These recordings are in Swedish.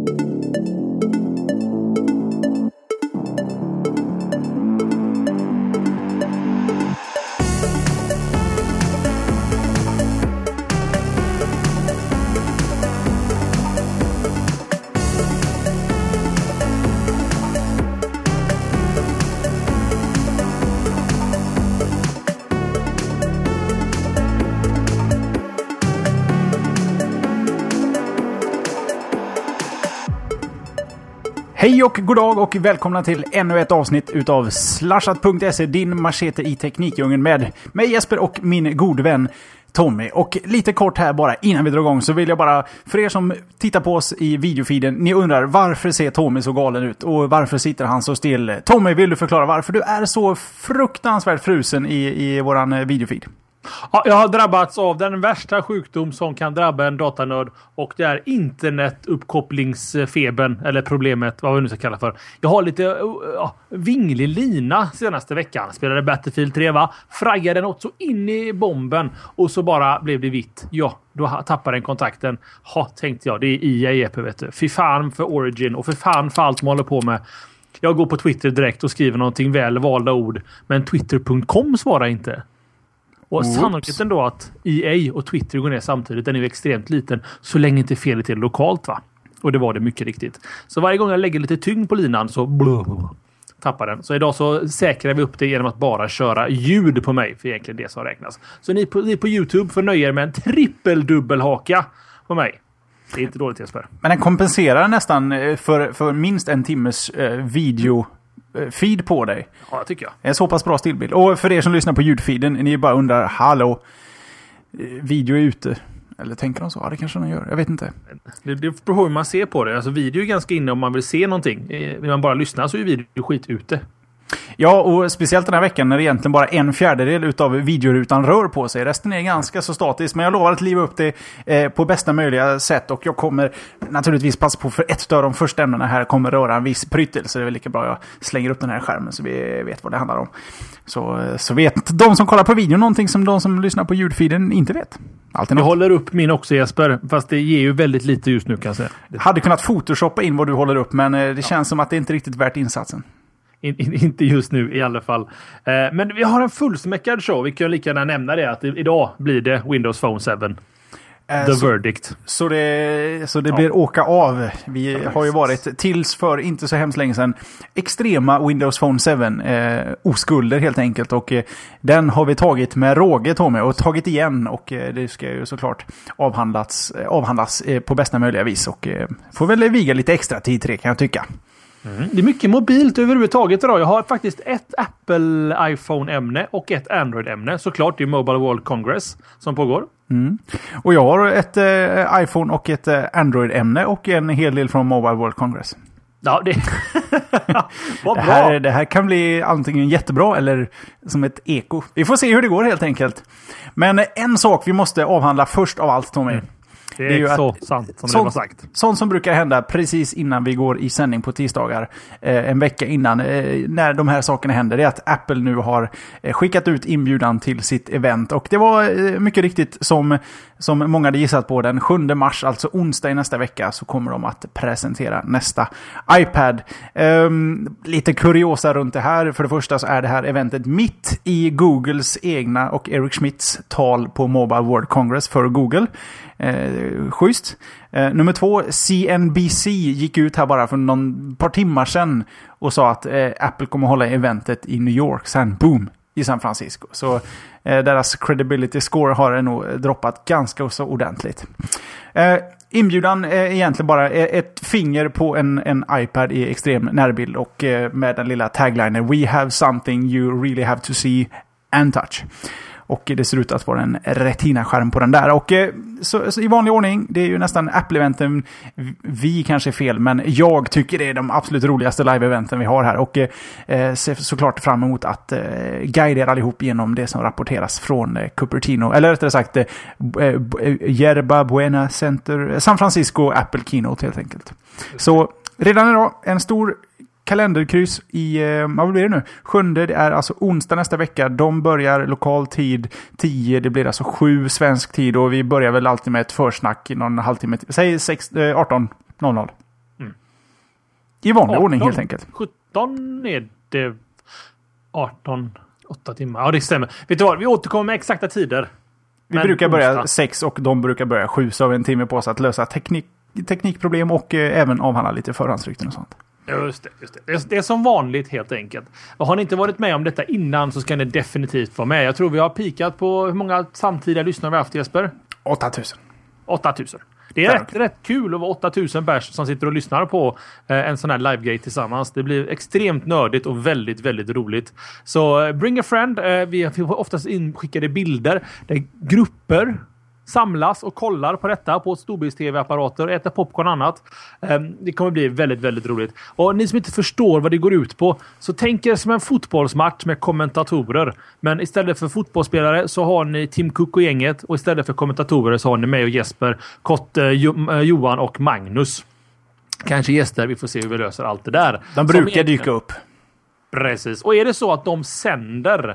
Hej och god dag och välkomna till ännu ett avsnitt utav Slashat.se, din machete i teknikdjungeln med mig Jesper och min gode vän Tommy. Och lite kort här bara innan vi drar igång så vill jag bara, för er som tittar på oss i videofeeden, ni undrar varför ser Tommy så galen ut och varför sitter han så still? Tommy, vill du förklara varför du är så fruktansvärt frusen i våran videofeed? Ja, jag har drabbats av den värsta sjukdom som kan drabba en datanörd, och det är internetuppkopplingsfebern, eller problemet, vad vi nu ska kalla för. Jag har lite vinglig lina senaste veckan. Spelade Battlefield 3, fraggade något så in i bomben och så bara blev det vitt. Ja, då tappade den kontakten. Tänkte jag, det är EA, vet du. Fy fan för Origin och för fan för allt man håller på med. Jag går på Twitter direkt och skriver någonting väl valda ord, men twitter.com svarar inte. Och sannolikheten då att EA och Twitter går ner samtidigt, den är ju extremt liten så länge inte felet är lokalt, va? Och det var det mycket riktigt. Så varje gång jag lägger lite tyngd på linan så tappar den. Så idag så säkrar vi upp det genom att bara köra ljud på mig, för egentligen det som räknas. Så ni på YouTube får nöja er med en trippeldubbelhaka på mig. Det är inte dåligt, Jesper. Men den kompenserar nästan för minst en timmes video feed på dig. Ja, det tycker jag. Det är så pass bra stillbild. Och för er som lyssnar på ljudfeeden, ni bara undrar, hallå, video är ute. Eller tänker de så? Ja, det kanske de gör. Jag vet inte. Det beror på hur man ser på det. Alltså video är ganska inne om man vill se någonting. Vill man bara lyssna så är video skit ute. Ja, och speciellt den här veckan när det egentligen bara 1/4 utav videorutan rör på sig. Resten är ganska så statisk, men jag lovar att liva upp det på bästa möjliga sätt. Och jag kommer naturligtvis passa på, för ett av de första ämnena här kommer röra en viss pryttel. Så det är väl lika bra jag slänger upp den här skärmen så vi vet vad det handlar om. Så vet de som kollar på videon någonting som de som lyssnar på ljudfeeden inte vet. Jag håller upp min också, Jesper, fast det ger ju väldigt lite just nu, kan jag säga. Hade kunnat photoshoppa in vad du håller upp, men det känns som att det inte är riktigt värt insatsen. Inte just nu i alla fall. Men vi har en fullsmäckad show. Vi kan lika gärna nämna det att idag blir det Windows Phone 7. The verdict. Så det blir åka av. Vi har ju varit tills för inte så hemskt länge sedan extrema Windows Phone 7 oskulder helt enkelt. Och den har vi tagit med råge, Tommy, och tagit igen. Och det ska ju såklart avhandlas på bästa möjliga vis. Och får väl viga lite extra tid till det, kan jag tycka. Det är mycket mobilt överhuvudtaget idag. Jag har faktiskt ett Apple iPhone-ämne och ett Android-ämne. Såklart, det är Mobile World Congress som pågår. Och jag har ett iPhone och ett Android-ämne och en hel del från Mobile World Congress. Ja, det vad bra. Det här kan bli antingen jättebra eller som ett eko. Vi får se hur det går helt enkelt. Men en sak vi måste avhandla först av allt, Tommy. Det är ju så sant som det var sagt. Sånt som brukar hända precis innan vi går i sändning på tisdagar, en vecka innan, när de här sakerna händer, det är att Apple nu har skickat ut inbjudan till sitt event. Och det var mycket riktigt som många hade gissat på, den 7 mars, alltså onsdag i nästa vecka, så kommer de att presentera nästa iPad. Lite kuriosa runt det här. För det första så är det här eventet mitt i Googles egna och Eric Schmidts tal på Mobile World Congress för Google. Schysst. Nummer 2, CNBC gick ut här bara för par timmar sedan och sa att Apple kommer hålla eventet i New York, sen boom, i San Francisco. Så deras credibility score har nog droppat ganska så ordentligt. Inbjudan är egentligen bara ett finger på en iPad i extrem närbild och med den lilla taglinen "We have something you really have to see and touch". Och det ser ut att vara en Retina-skärm på den där. Och så i vanlig ordning, det är ju nästan Apple-eventen, vi kanske är fel, men jag tycker det är de absolut roligaste live-eventen vi har här. Och ser såklart fram emot att guida er allihop genom det som rapporteras från Cupertino. Eller rättare sagt, Yerba Buena Center, San Francisco Apple Keynote helt enkelt. Så redan idag, en stor kalenderkryss i, vad blir det nu? 7, det är alltså onsdag nästa vecka. De börjar lokal tid 10, det blir alltså 7 svensk tid och vi börjar väl alltid med ett försnack i någon halvtimme. Säg 18:00. I vanlig ordning helt enkelt. 17 är det 18, 8 timmar. Ja, det stämmer. Vet du vad? Vi återkommer med exakta tider. Vi brukar börja 6 och de brukar börja 7, så har vi en timme på oss att lösa teknikproblem och även avhandla lite förhandsrykten och sånt. Just det. Det är som vanligt helt enkelt. Och har ni inte varit med om detta innan så ska ni definitivt vara med. Jag tror vi har pikat på hur många samtida lyssnare vi har haft, Jesper? 8000. 8000. Det är rätt kul att vara 8000 pers som sitter och lyssnar på en sån här live-gate tillsammans. Det blir extremt nördigt och väldigt, väldigt roligt. Så bring a friend. Vi får oftast inskickade bilder där grupper samlas och kollar på detta på storbilds-tv-apparater, äter popcorn och annat. Det kommer bli väldigt, väldigt roligt. Och ni som inte förstår vad det går ut på, så tänk er som en fotbollsmatch med kommentatorer. Men istället för fotbollsspelare så har ni Tim Cook och gänget, och istället för kommentatorer så har ni mig och Jesper, Johan och Magnus. Kanske gäster, vi får se hur vi löser allt det där. De brukar dyka upp. Precis. Och är det så att de sänder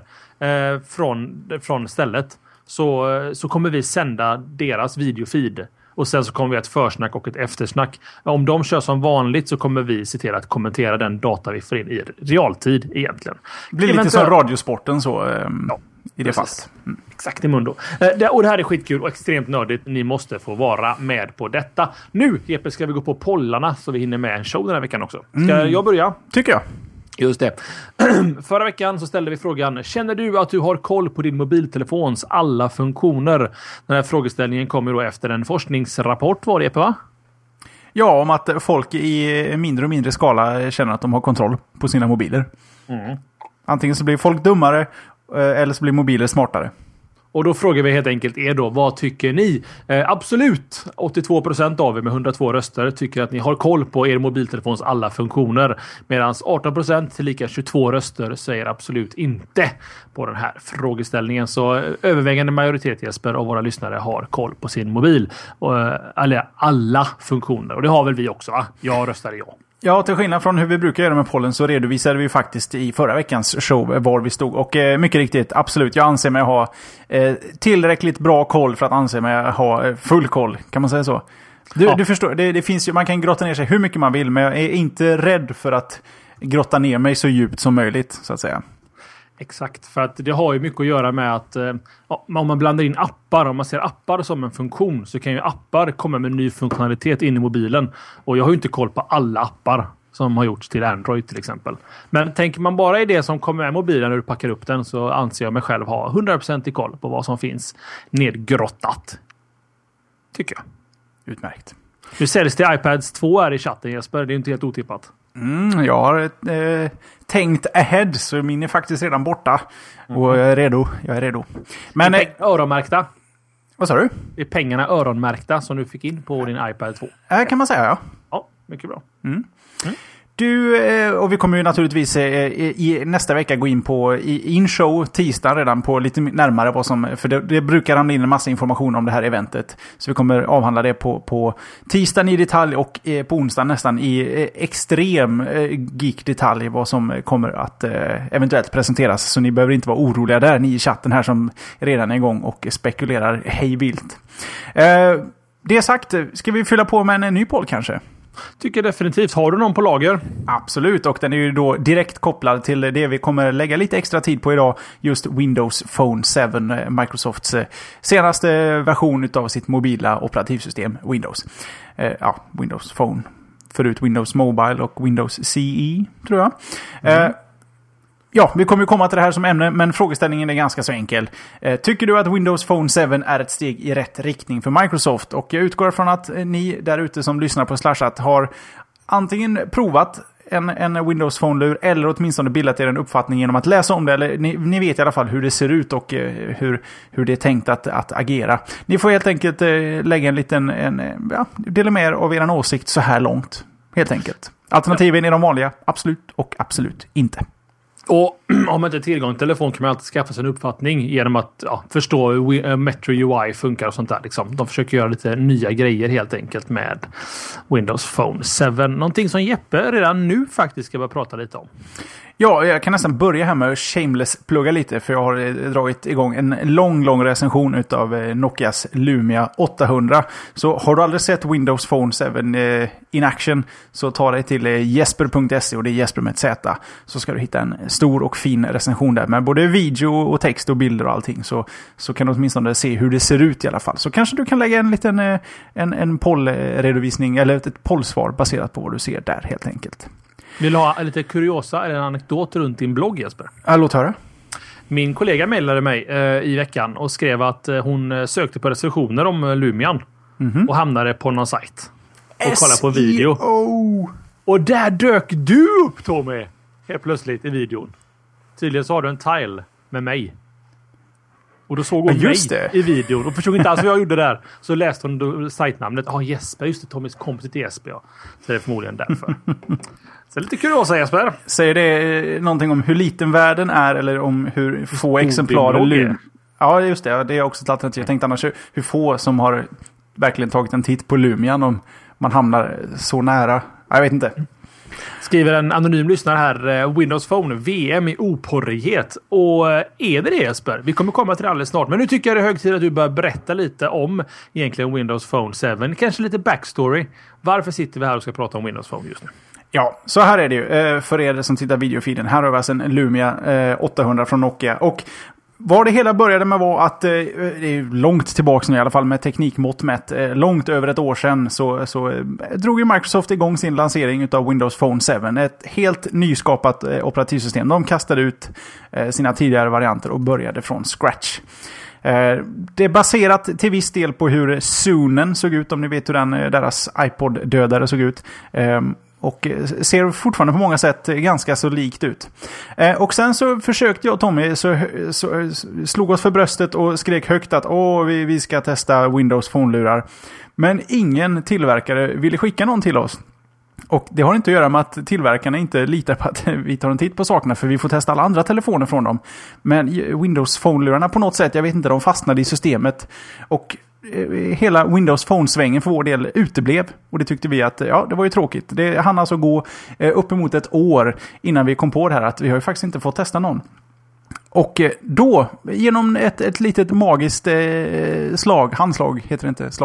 från stället, så kommer vi sända deras videofeed. Och sen så kommer vi ha ett försnack och ett eftersnack. Om de kör som vanligt så kommer vi se till att kommentera den data vi får in i realtid egentligen. Det blir lite som radiosporten så i det fallet. Exakt i mundo. Och det här är skitkul och extremt nördigt. Ni måste få vara med på detta. Nu, Jeppe, ska vi gå på pollarna så vi hinner med en show den här veckan också. Ska jag börja? Tycker jag. Just det. Förra veckan så ställde vi frågan: känner du att du har koll på din mobiltelefons alla funktioner? Den här frågeställningen kommer då efter en forskningsrapport, var det, va? Ja, om att folk i mindre och mindre skala känner att de har kontroll på sina mobiler. Antingen så blir folk dummare eller så blir mobiler smartare. Och då frågar vi helt enkelt vad tycker ni? Absolut, 82% av er med 102 röster tycker att ni har koll på er mobiltelefons alla funktioner. Medan 18% till lika 22 röster säger absolut inte på den här frågeställningen. Så övervägande majoritet, Jesper, av våra lyssnare har koll på sin mobil. Alla funktioner. Och det har väl vi också, va? Jag röstade ja. Ja, till skillnad från hur vi brukar göra med pollen så redovisade vi faktiskt i förra veckans show var vi stod. Och mycket riktigt, absolut, jag anser mig ha tillräckligt bra koll för att anse mig ha full koll. Kan man säga så? Du förstår, det finns ju, man kan grotta ner sig hur mycket man vill, men jag är inte rädd för att grotta ner mig så djupt som möjligt, så att säga. Exakt, för att det har ju mycket att göra med att om man blandar in appar, om man ser appar som en funktion, så kan ju appar komma med ny funktionalitet in i mobilen. Och jag har ju inte koll på alla appar som har gjorts till Android till exempel. Men tänker man bara i det som kommer med mobilen när du packar upp den, så anser jag mig själv ha 100% i koll på vad som finns nedgrottat. Tycker jag. Utmärkt. Nu säljs det iPads 2 här i chatten, Jesper. Det är inte helt otippat. Jag har tänkt ahead, så min är faktiskt redan borta. Och jag är redo. Men öronmärkta. Vad sa du? Är pengarna öronmärkta som du fick in på din iPad 2? Kan man säga, ja. Ja, mycket bra. Du, och vi kommer ju naturligtvis i nästa vecka gå in på in-show tisdag redan på lite närmare vad som, för det brukar ramla in en massa information om det här eventet. Så vi kommer avhandla det på tisdagen i detalj och på onsdagen nästan i extrem geek-detalj vad som kommer att eventuellt presenteras. Så ni behöver inte vara oroliga där, ni i chatten här som redan är igång och spekulerar hejvilt. Det sagt, ska vi fylla på med en ny poll kanske? Tycker definitivt. Har du någon på lager? Absolut, och den är ju då direkt kopplad till det vi kommer lägga lite extra tid på idag. Just Windows Phone 7, Microsofts senaste version av sitt mobila operativsystem Windows. Windows Phone. Förut Windows Mobile och Windows CE, tror jag. Ja, vi kommer ju komma till det här som ämne, men frågeställningen är ganska så enkel. Tycker du att Windows Phone 7 är ett steg i rätt riktning för Microsoft? Och jag utgår från att ni där ute som lyssnar på Slashat har antingen provat en Windows Phone-lur eller åtminstone bildat er en uppfattning genom att läsa om det. Eller ni vet i alla fall hur det ser ut och hur det är tänkt att agera. Ni får helt enkelt lägga en liten dela med er av er åsikt så här långt. Helt enkelt. Alternativen är de vanliga. Absolut och absolut inte. Och om man inte har tillgång till telefon kan man alltid skaffa sig en uppfattning genom att förstå hur Metro UI funkar och sånt där. Liksom. De försöker göra lite nya grejer helt enkelt med Windows Phone 7. Någonting som Jeppe redan nu faktiskt ska börja prata lite om. Ja, jag kan nästan börja här med att shameless-plugga lite, för jag har dragit igång en lång recension utav Nokias Lumia 800. Så har du aldrig sett Windows Phone 7 in action, så ta dig till jesper.se, och det är Jesper med ett Z. Så ska du hitta en stor och fin recension där med både video och text och bilder och allting. Så kan du åtminstone se hur det ser ut i alla fall. Så kanske du kan lägga en liten en pollredovisning eller ett pollsvar baserat på vad du ser där helt enkelt. Vill du ha lite kuriosa eller en anekdot runt din blogg, Jesper? Låt höra. Min kollega mejlade mig i veckan och skrev att hon sökte på recensioner om Lumian och hamnade på någon sajt och kollade på video. Och där dök du upp, Tommy! Helt plötsligt i videon. Tydligen så har du en tile med mig. Och då såg hon mig i videon och förstod inte alls vad jag gjorde där. Så läste hon sajtnamnet. Jesper, just det, Tommys kompis till Jesper. Ja. Så det är förmodligen därför. Så lite kuriosa, Jesper. Säger det någonting om hur liten världen är eller om hur få exemplar Ja, just det. Det är också ett alternativ. Jag tänkte annars hur få som har verkligen tagit en titt på Lumian om man hamnar så nära. Jag vet inte. Skriver en anonym lyssnare här, Windows Phone VM i oporrighet. Och är det Jesper? Vi kommer komma till det alldeles snart. Men nu tycker jag det är hög tid att du börjar berätta lite om egentligen Windows Phone 7. Kanske lite backstory. Varför sitter vi här och ska prata om Windows Phone just nu? Ja, så här är det ju. För er som tittar videofiden. Här har vi alltså en Lumia 800 från Nokia. Och vad det hela började med var att det är långt tillbaka nu i alla fall med teknikmått mätt. Långt över ett år sedan så drog ju Microsoft igång sin lansering av Windows Phone 7. Ett helt nyskapat operativsystem. De kastade ut sina tidigare varianter och började från scratch. Det är baserat till viss del på hur Zunen såg ut, om ni vet hur deras iPod-dödare såg ut. Och ser fortfarande på många sätt ganska så likt ut. Och sen så försökte jag och Tommy så slog oss för bröstet och skrek högt att vi ska testa Windows Phone-lurar. Men ingen tillverkare ville skicka någon till oss. Och det har inte att göra med att tillverkarna inte litar på att vi tar en titt på sakerna, för vi får testa alla andra telefoner från dem. Men Windows Phone-lurarna på något sätt, jag vet inte, de fastnade i systemet. Och hela Windows Phone-svängen för vår del uteblev. Och det tyckte vi att, det var ju tråkigt. Det hann alltså gå uppemot ett år innan vi kom på det här att vi har ju faktiskt inte fått testa någon. Och då, genom ett litet magiskt handslag heter det inte,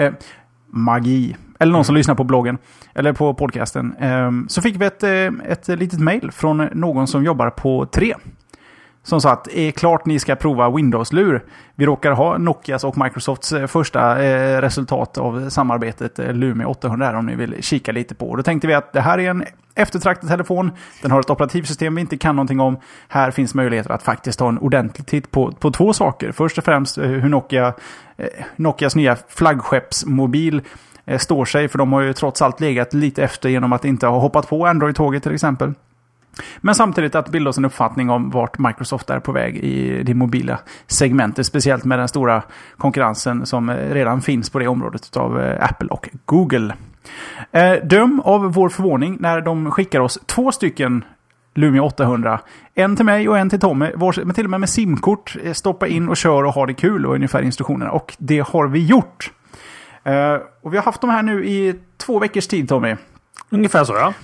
magi. Eller någon som lyssnar på bloggen eller på podcasten. Så fick vi ett litet mejl från någon som jobbar på 3. Som sa att är klart ni ska prova Windows-lur. Vi råkar ha Nokias och Microsofts första resultat av samarbetet Lumia 800 om ni vill kika lite på. Då tänkte vi att det här är en eftertraktad telefon. Den har ett operativsystem vi inte kan någonting om. Här finns möjligheter att faktiskt ta en ordentlig titt på två saker. Först och främst hur Nokias nya flaggskeppsmobil står sig. För de har ju trots allt legat lite efter genom att inte ha hoppat på Android-tåget till exempel. Men samtidigt att bilda oss en uppfattning om vart Microsoft är på väg i det mobila segmentet. Speciellt med den stora konkurrensen som redan finns på det området av Apple och Google. Döm av vår förvåning när de skickar oss 2 stycken Lumia 800. En till mig och en till Tommy. Men till och med SIM-kort. Stoppa in och kör och ha det kul och ungefär instruktionerna. Och det har vi gjort. Och vi har haft de här nu i 2 veckors tid, Tommy. Ungefär så, ja.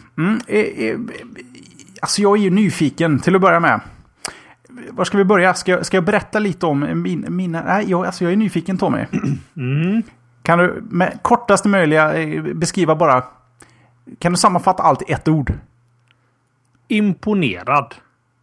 Alltså jag är ju nyfiken till att börja med. Var ska vi börja? Ska jag berätta lite om mina... Nej, jag är nyfiken, Tommy. Kan du med kortaste möjliga beskriva bara... Kan du sammanfatta allt i ett ord? Imponerad.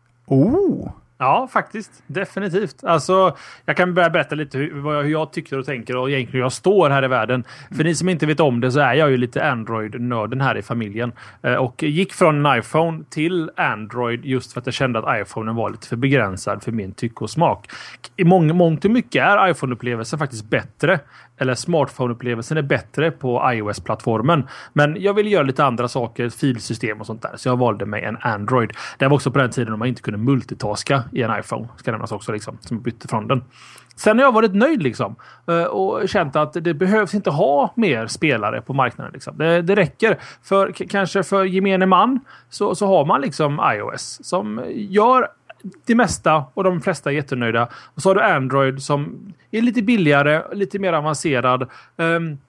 Ja, faktiskt. Definitivt. Alltså, jag kan börja berätta lite hur jag tycker och tänker och egentligen hur jag står här i världen. För ni som inte vet om det så är jag ju lite Android-nörden här i familjen. Och gick från en iPhone till Android just för att jag kände att iPhonen var lite för begränsad för min tycke och smak. I mångt och mycket är iPhone-upplevelsen faktiskt bättre. Eller smartphone-upplevelsen är bättre på iOS-plattformen. Men jag ville göra lite andra saker, filsystem och sånt där. Så jag valde mig en Android. Det var också på den tiden när man inte kunde multitaska i en iPhone. Ska nämnas också liksom, som jag bytte från den. Sen har jag varit nöjd liksom. Och känt att det behövs inte ha mer spelare på marknaden. Liksom. Det räcker. Kanske för gemene man så har man liksom iOS som gör det mesta och de flesta är jättenöjda. Och så har du Android som är lite billigare, lite mer avancerad.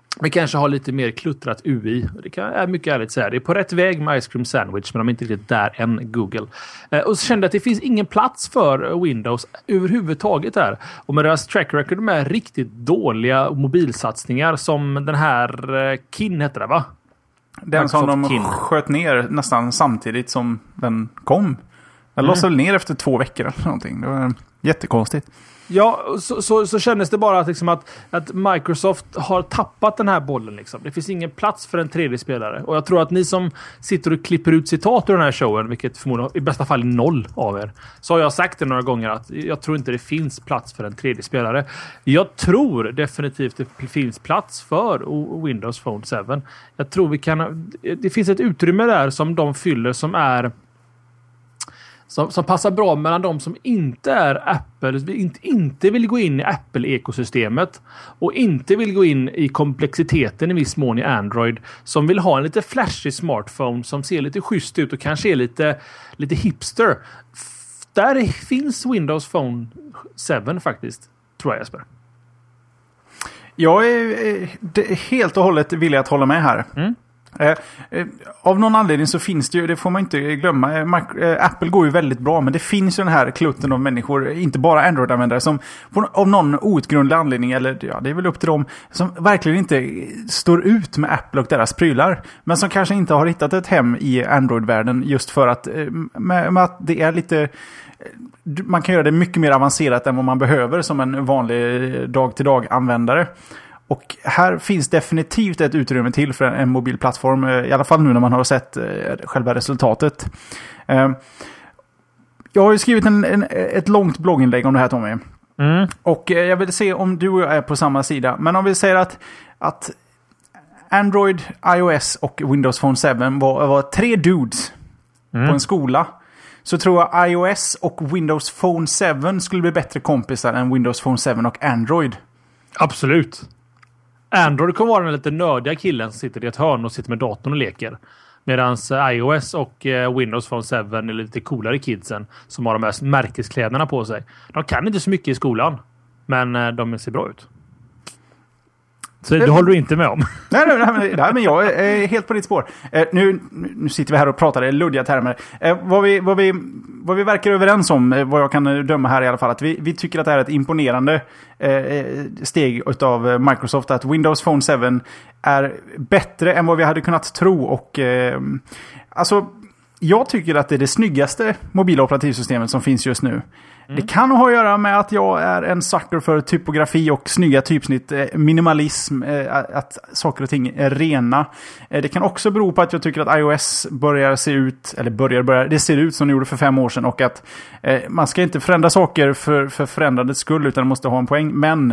Men kanske har lite mer kluttrat UI. Det är mycket ärligt säga. Det är på rätt väg med Ice Cream Sandwich, men de är inte riktigt där än, Google. Och så kände jag att det finns ingen plats för Windows överhuvudtaget här. Och med deras track record med riktigt dåliga mobilsatsningar som den här Kin heter det, va? Den som de sköt ner nästan samtidigt som den kom. Den lossade ner efter 2 veckor eller någonting. Det var jättekonstigt. Ja, så kändes det bara att, liksom att Microsoft har tappat den här bollen. Liksom. Det finns ingen plats för en 3D-spelare. Och jag tror att ni som sitter och klipper ut citat ur den här showen, vilket förmodligen i bästa fall är 0 av er, så har jag sagt det några gånger att jag tror inte det finns plats för en 3D-spelare. Jag tror definitivt det finns plats för Windows Phone 7. Jag tror det finns ett utrymme där som de fyller som är som passar bra mellan de som inte är Apple, inte vill gå in i Apple-ekosystemet och inte vill gå in i komplexiteten i viss mån i Android, som vill ha en lite flashig smartphone som ser lite schysst ut och kanske är lite hipster. Där finns Windows Phone 7 faktiskt, tror jag, Jesper. Jag är helt och hållet villig att hålla med här. Av någon anledning så finns det ju, det får man inte glömma, Apple går ju väldigt bra, men det finns ju den här klutten av människor, inte bara Android-användare, som av någon outgrundlig anledning, eller ja, det är väl upp till dem, som verkligen inte står ut med Apple och deras prylar, men som kanske inte har hittat ett hem i Android-världen just för att, med att det är lite, man kan göra det mycket mer avancerat än vad man behöver som en vanlig dag-till-dag-användare. Och här finns definitivt ett utrymme till för en mobil plattform, i alla fall nu när man har sett själva resultatet. Jag har ju skrivit ett långt blogginlägg om det här, Tommy. Och jag vill se om du och jag är på samma sida. Men om vi säger att Android, iOS och Windows Phone 7 var 3 dudes på en skola, så tror jag iOS och Windows Phone 7 skulle bli bättre kompisar än Windows Phone 7 och Android. Absolut. Android kommer vara den lite nördiga killen som sitter i ett hörn och sitter med datorn och leker. Medan iOS och Windows Phone 7 är lite coolare kidsen som har de här märkeskläderna på sig. De kan inte så mycket i skolan, men de ser bra ut. Så det håller du inte med om? Nej, men jag är helt på ditt spår. Nu sitter vi här och pratar i luddiga termer. Vad vi verkar överens om, vad jag kan döma här i alla fall, att vi tycker att det är ett imponerande steg av Microsoft, att Windows Phone 7 är bättre än vad vi hade kunnat tro. Och alltså, jag tycker att det är det snyggaste mobila operativsystemet som finns just nu. Det kan ha att göra med att jag är en sucker för typografi och snygga typsnitt, minimalism, att saker och ting är rena. Det kan också bero på att jag tycker att iOS börjar se ut, eller det ser ut som det gjorde för 5 år sedan, och att man ska inte förändra saker för förändrandets skull, utan det måste ha en poäng. Men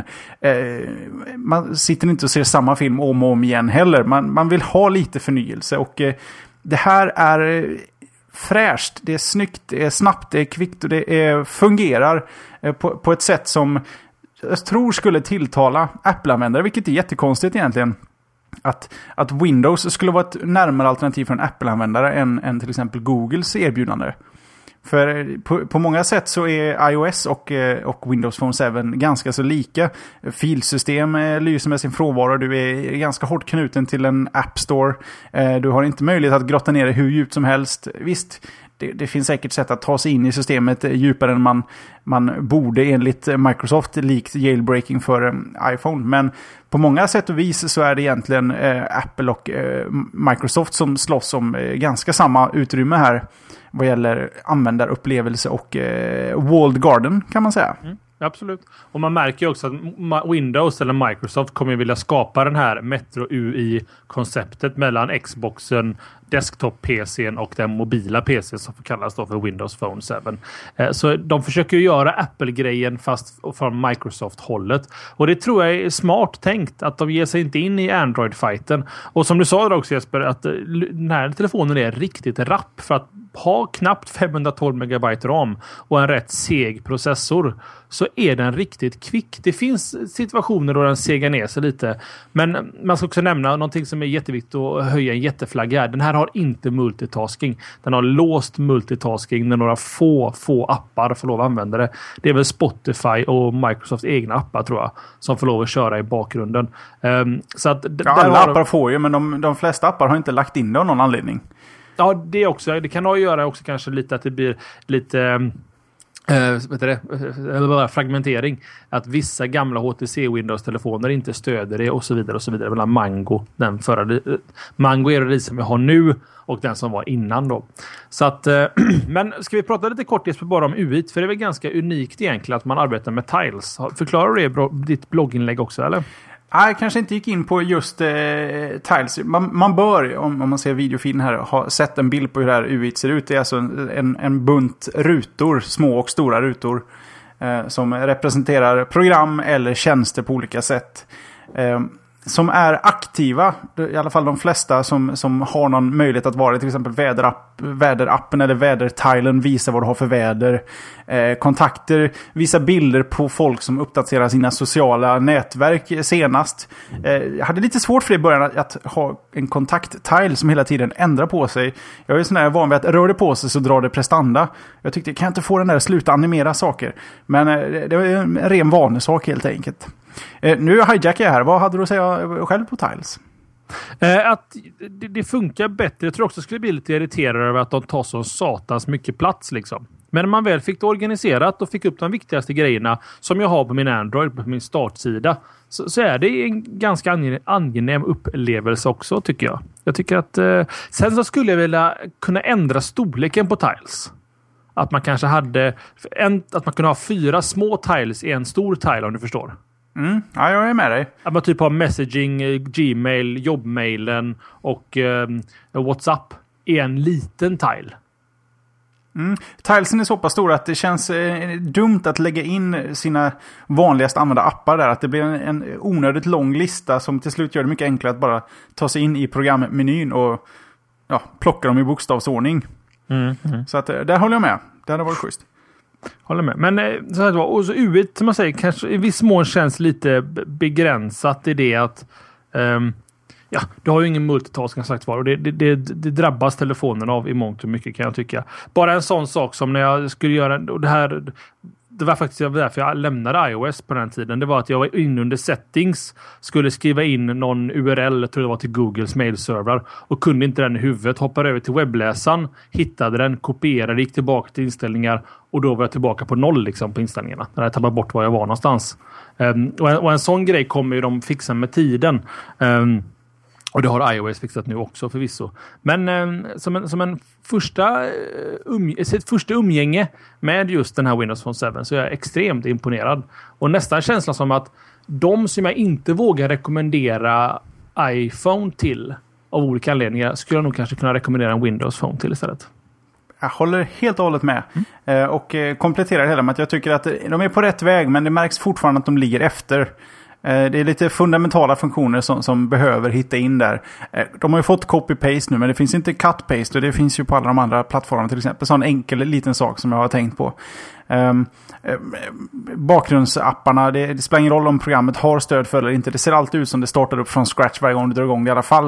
man sitter inte och ser samma film om och om igen heller. Man vill ha lite förnyelse, och det här är fräscht, det är snyggt, det är snabbt, det är kvickt och det fungerar på ett sätt som jag tror skulle tilltala Apple-användare, vilket är jättekonstigt egentligen. Att Windows skulle vara ett närmare alternativ för en Apple-användare än till exempel Googles erbjudande. För på många sätt så är iOS och Windows Phone 7 ganska så lika. Filsystem lyser med sin frånvaro. Du är ganska hårt knuten till en App Store. Du har inte möjlighet att grotta ner det hur djupt som helst. Visst, det finns säkert sätt att ta sig in i systemet djupare än man borde enligt Microsoft, likt jailbreaking för iPhone. Men på många sätt och vis så är det egentligen Apple och Microsoft som slåss om ganska samma utrymme här vad gäller användarupplevelse och walled garden, kan man säga. Absolut. Och man märker ju också att Windows eller Microsoft kommer vilja skapa den här Metro UI-konceptet mellan Xboxen, desktop-PCn och den mobila PC som får kallas då för Windows Phone 7. Så de försöker ju göra Apple-grejen fast från Microsoft-hållet. Och det tror jag är smart tänkt, att de ger sig inte in i Android-fighten. Och som du sa också, Jesper, att den här telefonen är riktigt rapp, för att har knappt 512 megabyte ram och en rätt seg processor, så är den riktigt kvick. Det finns situationer då den segar ner sig lite, men man ska också nämna någonting som är jätteviktigt att höja en jätteflagga här. Den här har inte multitasking. Den har låst multitasking när några få appar får lov att använda det. Det är väl Spotify och Microsofts egna appar, tror jag, som får lov att köra i bakgrunden. Så att alla appar får ju, men de flesta appar har inte lagt in det av någon anledning. Ja, det också. Det kan ha att göra också kanske lite att det blir lite fragmentering. Att vissa gamla HTC Windows-telefoner inte stöder det och så vidare och så vidare. Mellan Mango, den förra Mango är det som vi har nu och den som var innan då. Så att, men ska vi prata lite kort bara om UIT, för det är väl ganska unikt egentligen att man arbetar med tiles. Förklarar du det ditt blogginlägg också, eller? Jag kanske inte gick in på just tiles. Man bör, om man ser videofilen här, ha sett en bild på hur det här UIT ser ut. Det är alltså en bunt rutor, små och stora rutor, som representerar program eller tjänster på olika sätt. Som är aktiva, i alla fall de flesta som har någon möjlighet att vara, till exempel väderappen eller vädertilen visar vad du har för väder. Kontakter, visa bilder på folk som uppdaterar sina sociala nätverk senast. Jag hade lite svårt för det i början att ha en kontakttile som hela tiden ändrar på sig. Jag är sån här van vid att rör det på sig så drar det prestanda. Jag tyckte, kan jag inte få den där sluta animera saker? Men det var en ren vanesak helt enkelt. Nu hijackar jag här. Vad hade du att säga själv på tiles? Att det funkar bättre. Jag tror också skulle bli lite irriterad över att de tar så satans mycket plats liksom. Men när man väl fick det organiserat och fick upp de viktigaste grejerna som jag har på min Android, på min startsida, så är det en ganska angenäm upplevelse också, tycker jag. Jag tycker att sen så skulle jag vilja kunna ändra storleken på tiles. Att man kanske hade att man kunde ha 4 små tiles i en stor tile, om du förstår. Ja, jag är med dig. Att man typ har messaging, Gmail, jobbmailen och WhatsApp i en liten tile. Tilesen är så pass stora att det känns dumt att lägga in sina vanligast använda appar där. Att det blir en onödigt lång lista som till slut gör det mycket enklare att bara ta sig in i programmenyn och plocka dem i bokstavsordning. Så att där håller jag med. Det hade varit schysst. Håller med. Men så här, och så UIT, som man säger, kanske i viss mån känns lite begränsat i det att du har ju ingen multitasking sagt var, och det drabbas telefonen av i mångt och mycket, kan jag tycka. Bara en sån sak som när jag skulle göra, och det var faktiskt därför jag lämnade iOS på den tiden. Det var att jag var inne under settings, skulle skriva in någon URL, jag tror det var till Googles mailserver, och kunde inte den i huvudet. Hoppade över till webbläsaren, hittade den, kopierade, gick tillbaka till inställningar, och då var jag tillbaka på 0 liksom, på inställningarna. När jag tappade bort var jag var någonstans. Och en sån grej kommer ju de fixa med tiden. Och det har iOS fixat nu också förvisso. Men som en första umgänge med just den här Windows Phone 7 så är jag extremt imponerad. Och nästan känslan som att de som jag inte vågar rekommendera iPhone till av olika anledningar skulle jag nog kanske kunna rekommendera en Windows Phone till istället. Jag håller helt och hållet med. Och kompletterar det hela med att jag tycker att de är på rätt väg, men det märks fortfarande att de ligger efter. Det är lite fundamentala funktioner som behöver hitta in där. De har ju fått copy-paste nu, men det finns inte cut-paste, och det finns ju på alla de andra plattformarna till exempel. Så en enkel liten sak som jag har tänkt på. Bakgrundsapparna, det spelar ingen roll om programmet har stöd för eller inte. Det ser alltid ut som det startar upp från scratch varje gång du drar igång det i alla fall.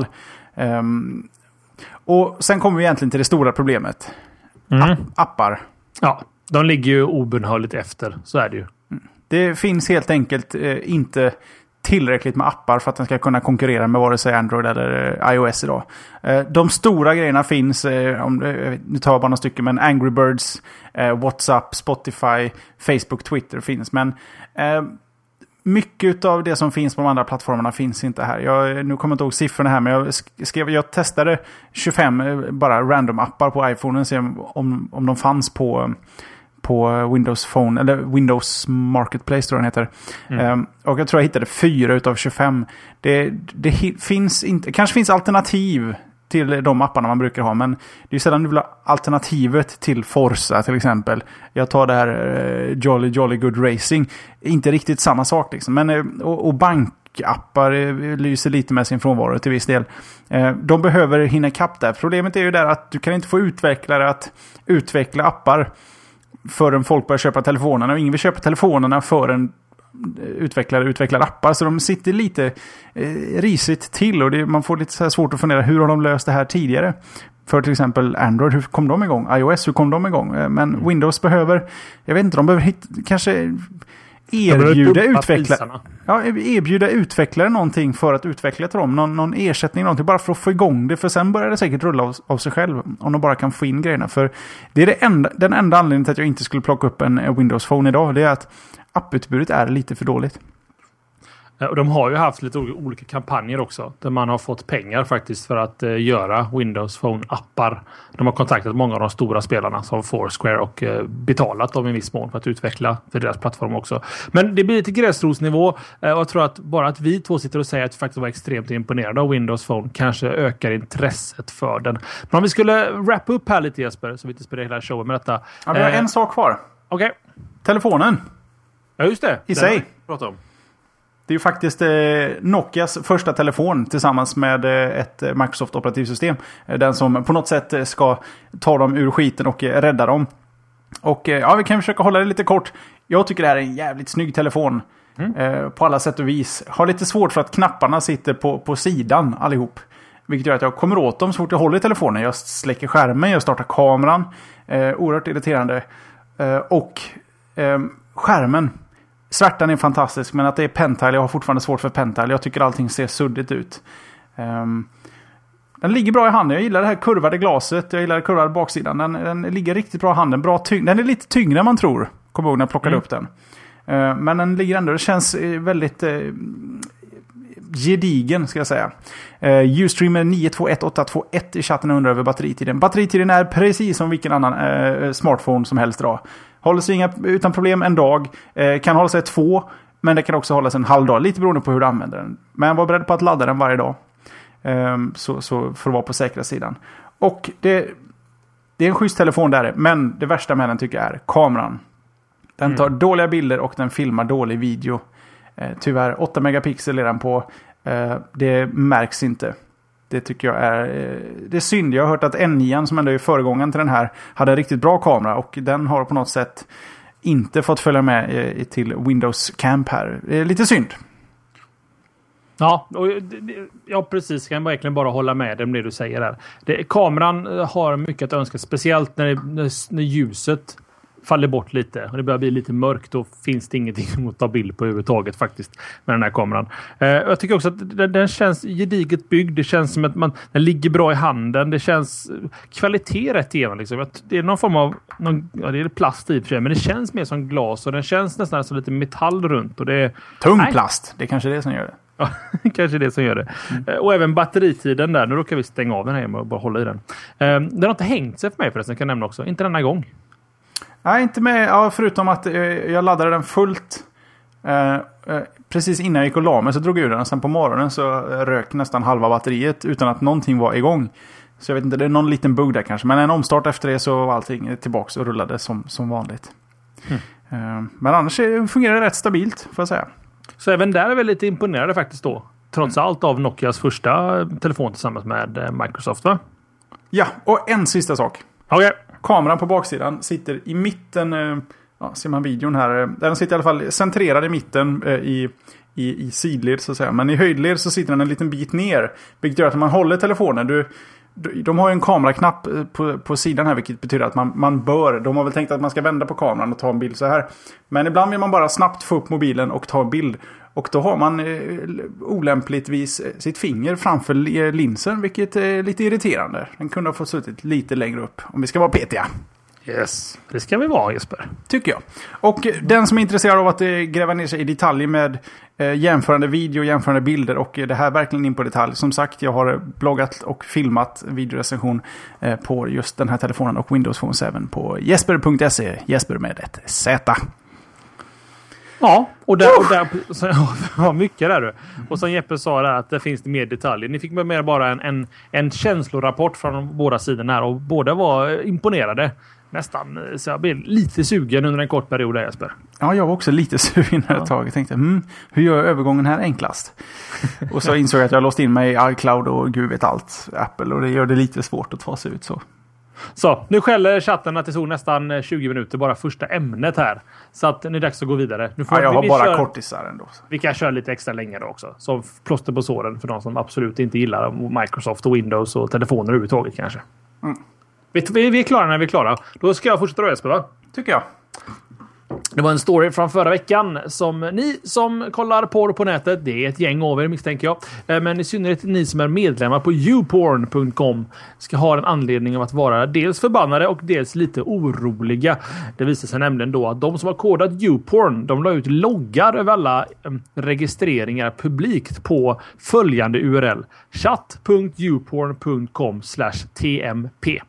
Och sen kommer vi egentligen till det stora problemet. Appar. Ja, de ligger ju obönhörligt efter, så är det ju. Det finns helt enkelt inte tillräckligt med appar för att den ska kunna konkurrera med vare sig Android eller iOS idag. De stora grejerna finns, nu tar jag bara några stycken, men Angry Birds, WhatsApp, Spotify, Facebook, Twitter finns. Men mycket av det som finns på de andra plattformarna finns inte här. Nu kommer jag inte ihåg siffrorna här, men jag testade 25 bara random appar på iPhone och se om de fanns på Windows Phone, eller Windows Marketplace tror jag den heter. Och jag tror jag hittade 4 utav 25. Det finns inte, kanske finns alternativ till de apparna man brukar ha, men det är sällan du vill ha alternativet till Forza till exempel. Jag tar det här Jolly Good Racing, inte riktigt samma sak liksom. Men och tryckappar lyser lite med sin frånvaro till viss del. De behöver hinna ikapp där. Problemet är ju där att du kan inte få utvecklare att utveckla appar förrän folk börjar köpa telefonerna. Och ingen vill köpa telefonerna förrän utvecklare utvecklar appar. Så de sitter lite risigt till. Och man får lite så här svårt att fundera, hur har de löst det här tidigare? För till exempel Android, hur kom de igång? iOS, hur kom de igång? Men Windows behöver, jag vet inte, de behöver kanske erbjuda utvecklare någonting för att utveckla till dem. Någon ersättning, någonting bara för att få igång det. För sen börjar det säkert rulla av sig själv. Om de bara kan få in grejerna. För det är den enda anledningen till att jag inte skulle plocka upp en Windows Phone idag. Det är att apputbudet är lite för dåligt. Och de har ju haft lite olika kampanjer också. Där man har fått pengar faktiskt för att göra Windows Phone-appar. De har kontaktat många av de stora spelarna som Foursquare och betalat dem i viss mån för att utveckla för deras plattform också. Men det blir lite gräsrotsnivå. Och jag tror att bara att vi två sitter och säger att vi faktiskt var extremt imponerade av Windows Phone kanske ökar intresset för den. Men om vi skulle wrap upp här lite, Jesper, så vi inte spelar hela showen med detta. Ja, vi har en sak kvar. Okej. Telefonen. Ja, just det. I sig. Prata om. Det är ju faktiskt Nokias första telefon tillsammans med ett Microsoft operativsystem. Den som på något sätt ska ta dem ur skiten och rädda dem. Och ja, vi kan försöka hålla det lite kort. Jag tycker det här är en jävligt snygg telefon. På alla sätt och vis. Har lite svårt för att knapparna sitter på sidan allihop. Vilket gör att jag kommer åt dem så fort jag håller i telefonen. Jag släcker skärmen, jag startar kameran. Oerhört irriterande. Och skärmen. Svärtan är fantastisk, men att det är Pentile, jag har fortfarande svårt för Pentile. Jag tycker allting ser suddigt ut. Den ligger bra i handen. Jag gillar det här kurvade glaset. Jag gillar det kurvade baksidan. Den ligger riktigt bra i handen. Den är lite tyngre än man tror. Kommer ihåg när jag plockade upp den. Men den ligger ändå. Det känns väldigt gedigen, ska jag säga. Ustreamer 921821 i chatten undrar över batteritiden. Batteritiden är precis som vilken annan smartphone som helst idag. Håller sig utan problem en dag. Kan hålla sig 2. Men det kan också hålla sig en halv dag. Lite beroende på hur du använder den. Men var beredd på att ladda den varje dag. Så för att vara på säkra sidan. Och det är en schysst telefon där. Men det värsta med den tycker jag är kameran. Den tar dåliga bilder och den filmar dålig video. Tyvärr 8 megapixel är den på. Det märks inte. Det tycker jag det är synd. Jag har hört att N9 som ändå är föregångaren till den här hade en riktigt bra kamera. Och den har på något sätt inte fått följa med till Windows Camp här. Det är lite synd. Ja, och precis. Jag kan verkligen bara hålla med om det du säger där. Kameran har mycket att önska. Speciellt när ljuset faller bort lite och det börjar bli lite mörkt, då finns det ingenting att ta bild på överhuvudtaget faktiskt med den här kameran. Jag tycker också att den känns gediget byggd. Det känns som att den ligger bra i handen. Det känns kvalitet rätt igenom liksom. Det är någon form av det är plast i och för sig, men det känns mer som glas och den känns nästan som lite metall runt och det är tung plast. Det är kanske det som gör det. Ja, kanske det som gör det. Och även batteritiden där. Nu råkar vi stänga av den här och bara hålla i den. Den har inte hängt sig för mig förresten, kan jag nämna också. Inte denna gång. Nej, inte med. Ja, förutom att jag laddade den fullt precis innan jag gick och la mig, så drog jag ur den. Och sen på morgonen så rök nästan halva batteriet utan att någonting var igång. Så jag vet inte, det är någon liten bugg där kanske. Men en omstart efter det så var allting tillbaka och rullade som vanligt. Men annars fungerar det rätt stabilt, får jag säga. Så även där är vi lite imponerade faktiskt då. Trots allt av Nokias första telefon tillsammans med Microsoft, va? Ja, och en sista sak. Okay. Kameran på baksidan sitter i mitten. Ser man videon här. Den sitter i alla fall centrerad i mitten i sidled så att säga. Men i höjdled så sitter den en liten bit ner. Vilket gör att när man håller telefonen. De har ju en kameraknapp på sidan här, vilket betyder att man bör. De har väl tänkt att man ska vända på kameran och ta en bild så här. Men ibland vill man bara snabbt få upp mobilen och ta en bild. Och då har man olämpligtvis sitt finger framför linsen, vilket är lite irriterande. Den kunde ha fått suttit lite längre upp, om vi ska vara petiga. Yes, det ska vi vara, Jesper. Tycker jag. Och den som är intresserad av att gräva ner sig i detalj med jämförande video, jämförande bilder och det här verkligen in på detalj. Som sagt, jag har bloggat och filmat videorecension på just den här telefonen och Windows Phone 7 på jesper.se. Jesper med ett Z. Ja, och där ja, mycket där du. Och som Jeppe sa där, att det finns mer detaljer. Ni fick med bara en känslorapport från båda sidorna här och båda var imponerade. nästan. Så jag blev lite sugen under en kort period där, Jesper. Ja, jag var också lite sugen ett tag. Jag tänkte, hur gör jag övergången här enklast? Och så insåg jag att jag låst in mig i iCloud och gud vet allt, Apple. Och det gör det lite svårt att ta sig ut så. Så, nu skäller chatten att det tog nästan 20 minuter bara första ämnet här. Så att nu är det dags att gå vidare. Nu får jag har bara kortisar ändå. Vi kan köra lite extra länge då också. Som plåster på såren för de som absolut inte gillar Microsoft och Windows och telefoner överhuvudtaget kanske. Vi är klara när vi är klara. Då ska jag fortsätta rösta, va? Tycker jag. Det var en story från förra veckan som ni som kollar porr på nätet, det är ett gäng av er misstänker jag, men i synnerhet ni som är medlemmar på youporn.com ska ha en anledning av att vara dels förbannade och dels lite oroliga. Det visar sig nämligen då att de som har kodat youporn, de la ut loggar över alla registreringar publikt på följande URL: chat.youporn.com/tmp.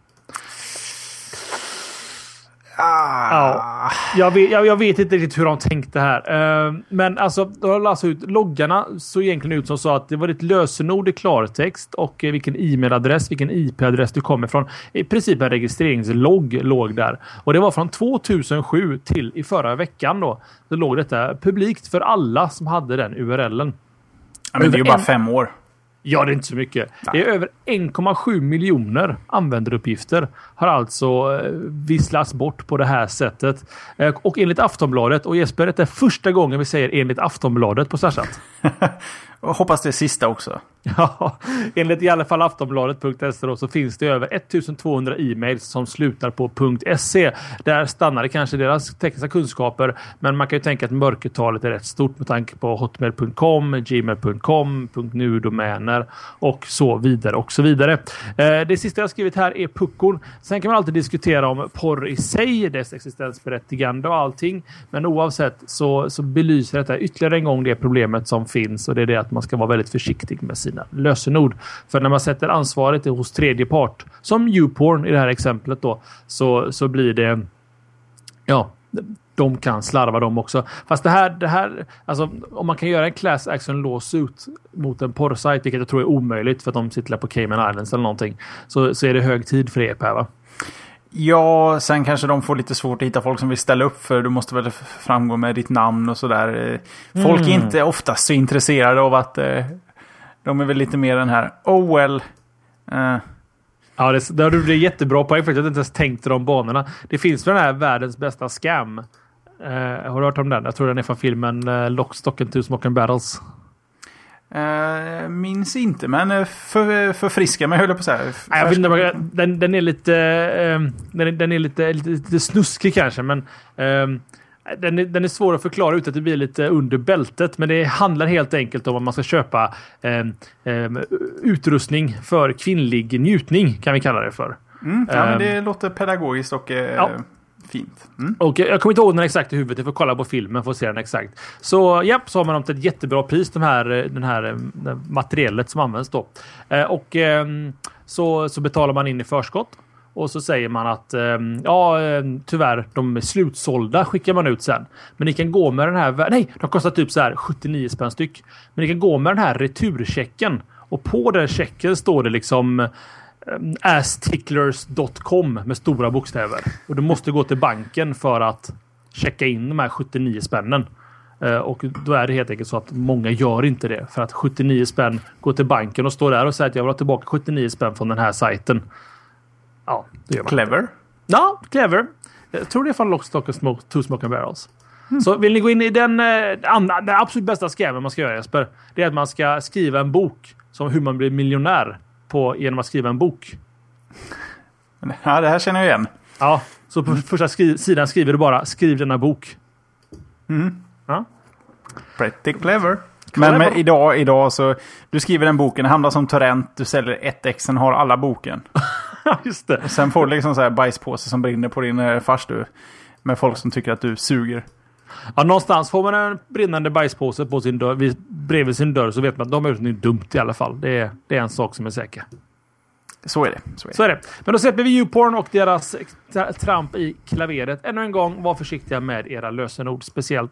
Ja, jag vet inte riktigt hur de tänkte här. Men alltså, de har alltså ut loggarna så egentligen ut som så att det var ett lösenord i klartext och vilken e-mailadress, vilken IP-adress du kommer från. I princip en registreringslogg låg där. Och det var från 2007 till i förra veckan då. Så låg detta publikt för alla som hade den URLen. Ja, men det är ju bara 5 år. Ja, det är inte så mycket. Nej. Det är över 1,7 miljoner användaruppgifter har alltså visslats bort på det här sättet. Och enligt Aftonbladet, och Jesper, det är första gången vi säger enligt Aftonbladet på Slashat. Och hoppas det är sista också. Ja, enligt i alla fall aftonbladet.se så finns det över 1200 e-mails som slutar på .se. Där stannar det kanske deras tekniska kunskaper, men man kan ju tänka att mörkertalet är rätt stort med tanke på hotmail.com, gmail.com, .nu-domäner och så vidare och så vidare. Det sista jag skrivit här är puckon. Sen kan man alltid diskutera om porr i sig, dess existensberättigande och allting, men oavsett så belyser detta ytterligare en gång det problemet som finns, och det är det att man ska vara väldigt försiktig med sina lösenord. För när man sätter ansvaret hos tredje part, som YouPorn i det här exemplet då, så blir det, ja, de kan slarva dem också. Fast det här alltså, om man kan göra en class action lawsuit mot en porrsajt, vilket jag tror är omöjligt för att de sitter på Cayman Islands eller någonting, så är det hög tid för EP, va? Ja, sen kanske de får lite svårt att hitta folk som vill ställa upp, för du måste väl framgå med ditt namn och sådär. Folk är inte oftast så intresserade av att de är väl lite mer den här Ja, det är jättebra poäng för att jag inte ens tänkte de banorna. Det finns för den här världens bästa scam. Har du hört om den? Jag tror den är från filmen Lock, Stock and Two Smoking Barrels. Minns inte, men förfriska mig, höll jag på så här. Jag vet inte, den är lite snuskig kanske, men den är svår att förklara ut att det blir lite under bältet, men det handlar helt enkelt om att man ska köpa utrustning för kvinnlig njutning, kan vi kalla det för. Men det låter pedagogiskt och fint. Och jag kommer inte ihåg den exakt i huvudet, jag får kolla på filmen för att se den exakt. Så så har man ett jättebra pris, den här materialet som används då. Och så betalar man in i förskott. Och så säger man att tyvärr, de är slutsålda, skickar man ut sen. Men ni kan gå med den här... Nej, de kostar typ så här 79 spänn styck. Men ni kan gå med den här returchecken. Och på den checken står det liksom asticklers.com med stora bokstäver. Och du måste gå till banken för att checka in de här 79 spännen. Och då är det helt enkelt så att många gör inte det. För att 79 spänn går till banken och står där och säger att jag vill ha tillbaka 79 spänn från den här sajten. Ja, det gör man. Clever. Ja, clever. Jag tror det är från Lock, Stock and Two Smoking Barrels. Så vill ni gå in i den absolut bästa scammen man ska göra, Jesper, det är att man ska skriva en bok som hur man blir miljonär genom att skriva en bok. Ja, det här känner jag igen. Ja, så på första sidan skriver du bara skriv denna bok. Ja. Pretty clever. Men idag så du skriver den boken, det hamnar som torrent, du säljer 1 sen har alla boken. Just det. Och sen får du liksom så här bajspåse som brinner på din farstu med folk som tycker att du suger. Ja, någonstans får man en brinnande bajspåse på sin dörr, bredvid sin dörr, så vet man att de har gjort något dumt i alla fall. Det är en sak som är säker. Så är det. Men då släpper vi YouPorn och deras tramp i klaveret. Ännu en gång, var försiktiga med era lösenord. Speciellt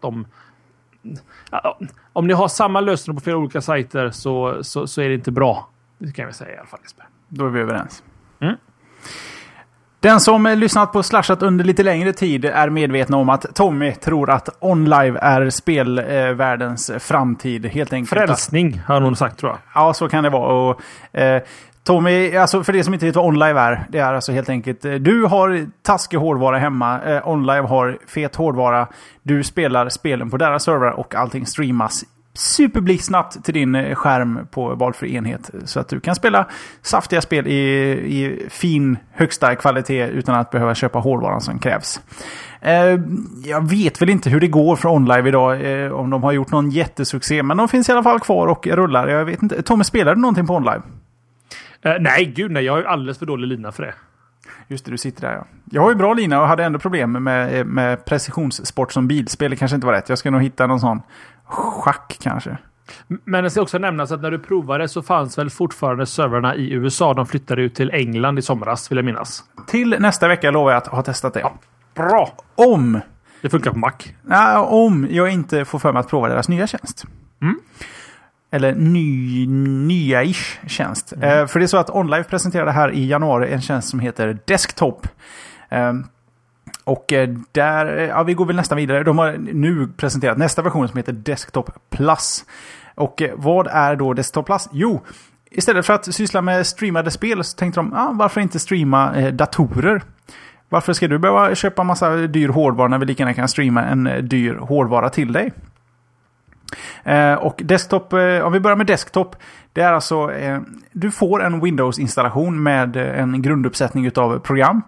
om ni har samma lösenord på flera olika sajter så är det inte bra. Det kan vi säga i alla fall, Jesper. Då är vi överens. Den som lyssnat på Slashat under lite längre tid är medveten om att Tommy tror att OnLive är spelvärldens framtid. Helt enkelt. Frälsning har någon sagt, tror jag. Ja, så kan det vara. Och, Tommy, alltså för det som inte vet vad OnLive är, det är alltså helt enkelt, du har taskig hårdvara hemma, OnLive har fet hårdvara, du spelar spelen på deras server och allting streamas superblixtsnabbt till din skärm på valfri enhet. Så att du kan spela saftiga spel i fin högsta kvalitet utan att behöva köpa hårdvaran som krävs. Jag vet väl inte hur det går för OnLive idag, om de har gjort någon jättesuccé, men de finns i alla fall kvar och rullar. Jag vet inte. Tommy, spelar du någonting på OnLive? Nej, jag har ju alldeles för dålig lina för det. Just det, du sitter där, ja. Jag har ju bra lina och hade ändå problem med precisionssport som bilspel. Det kanske inte var rätt. Jag ska nog hitta någon sån schack kanske. Men det ska också nämnas att när du provade så fanns väl fortfarande serverna i USA. De flyttade ut till England i somras, vill jag minnas. Till nästa vecka lovar jag att ha testat det. Ja, bra! Om det funkar på Mac. Om jag inte får för mig att prova deras nya tjänst. Eller nya-ish tjänst. För det är så att OnLive presenterade här i januari en tjänst som heter Desktop. Och där, vi går väl nästan vidare. De har nu presenterat nästa version som heter Desktop Plus. Och vad är då Desktop Plus? Jo, istället för att syssla med streamade spel så tänkte de, varför inte streama datorer? Varför ska du behöva köpa massa dyr hårdvara när vi lika gärna kan streama en dyr hårdvara till dig? Och desktop, om vi börjar med desktop, det är alltså du får en Windows-installation med en grunduppsättning utav program.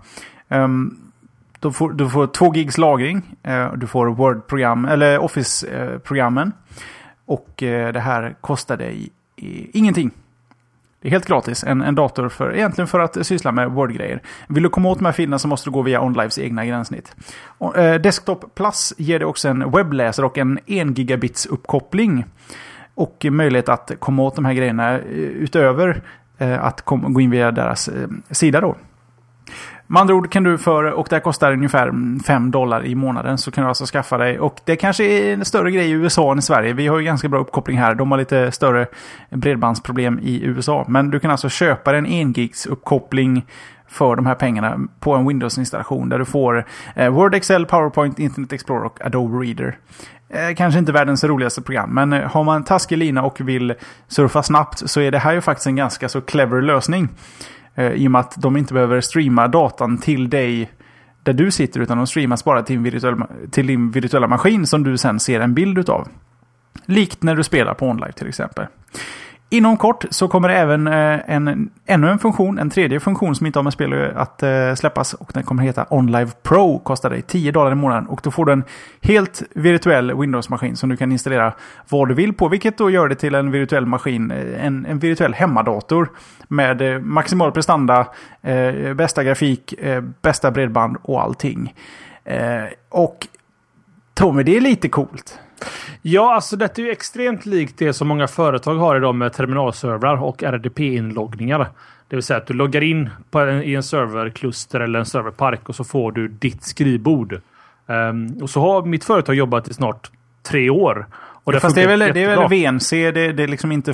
Du får 2 gigs lagring, du får Word-program eller Office-programmen, och det här kostar dig ingenting. Det är helt gratis. En dator egentligen för att syssla med Word-grejer. Vill du komma åt de här filerna så måste du gå via OnLives egna gränssnitt. Desktop Plus ger dig också en webbläsare och en 1 gigabits uppkoppling. Och möjlighet att komma åt de här grejerna utöver att gå in via deras sida då. Med andra ord kan du och det här kostar ungefär $5 i månaden, så kan du alltså skaffa dig, och det kanske är en större grej i USA än i Sverige. Vi har ju ganska bra uppkoppling här. De har lite större bredbandsproblem i USA. Men du kan alltså köpa en 1 gigs uppkoppling för de här pengarna på en Windows-installation där du får Word, Excel, PowerPoint, Internet Explorer och Adobe Reader. Kanske inte världens roligaste program, men har man taskig lina och vill surfa snabbt så är det här ju faktiskt en ganska så clever lösning. I och med att de inte behöver streama datan till dig där du sitter, utan de streamas bara till din virtuella maskin som du sen ser en bild utav. Likt när du spelar på OnLive till exempel. Inom kort så kommer det även ännu en funktion, en tredje funktion som inte har med spel att släppas, och den kommer heta OnLive Pro. Kostar dig $10 i månaden, och då får du en helt virtuell Windows-maskin som du kan installera vad du vill på, vilket då gör det till en virtuell maskin, en virtuell hemmadator med maximal prestanda, bästa grafik, bästa bredband och allting. Och Tommy, det är lite coolt. Ja, alltså det är ju extremt likt det som många företag har idag med terminalservrar och RDP-inloggningar. Det vill säga att du loggar in i en serverkluster eller en serverpark och så får du ditt skrivbord. Och så har mitt företag jobbat i snart 3 år. Och fast det är väl VNC, det är liksom inte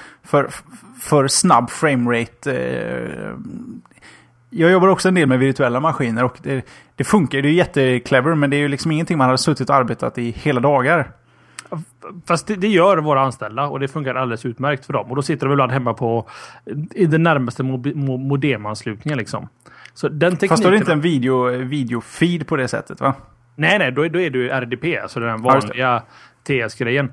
för snabb framerate. Jag jobbar också en del med virtuella maskiner och det funkar. Det är jätteklever, men det är ju liksom ingenting man har suttit och arbetat i hela dagar. Fast det gör våra anställda, och det funkar alldeles utmärkt för dem. Och då sitter de ibland hemma i den närmaste modemanslutningen liksom. Så den tekniken, fast då är det inte en videofeed på det sättet, va? Nej, då är det ju RDP, alltså den vanliga TS-grejen.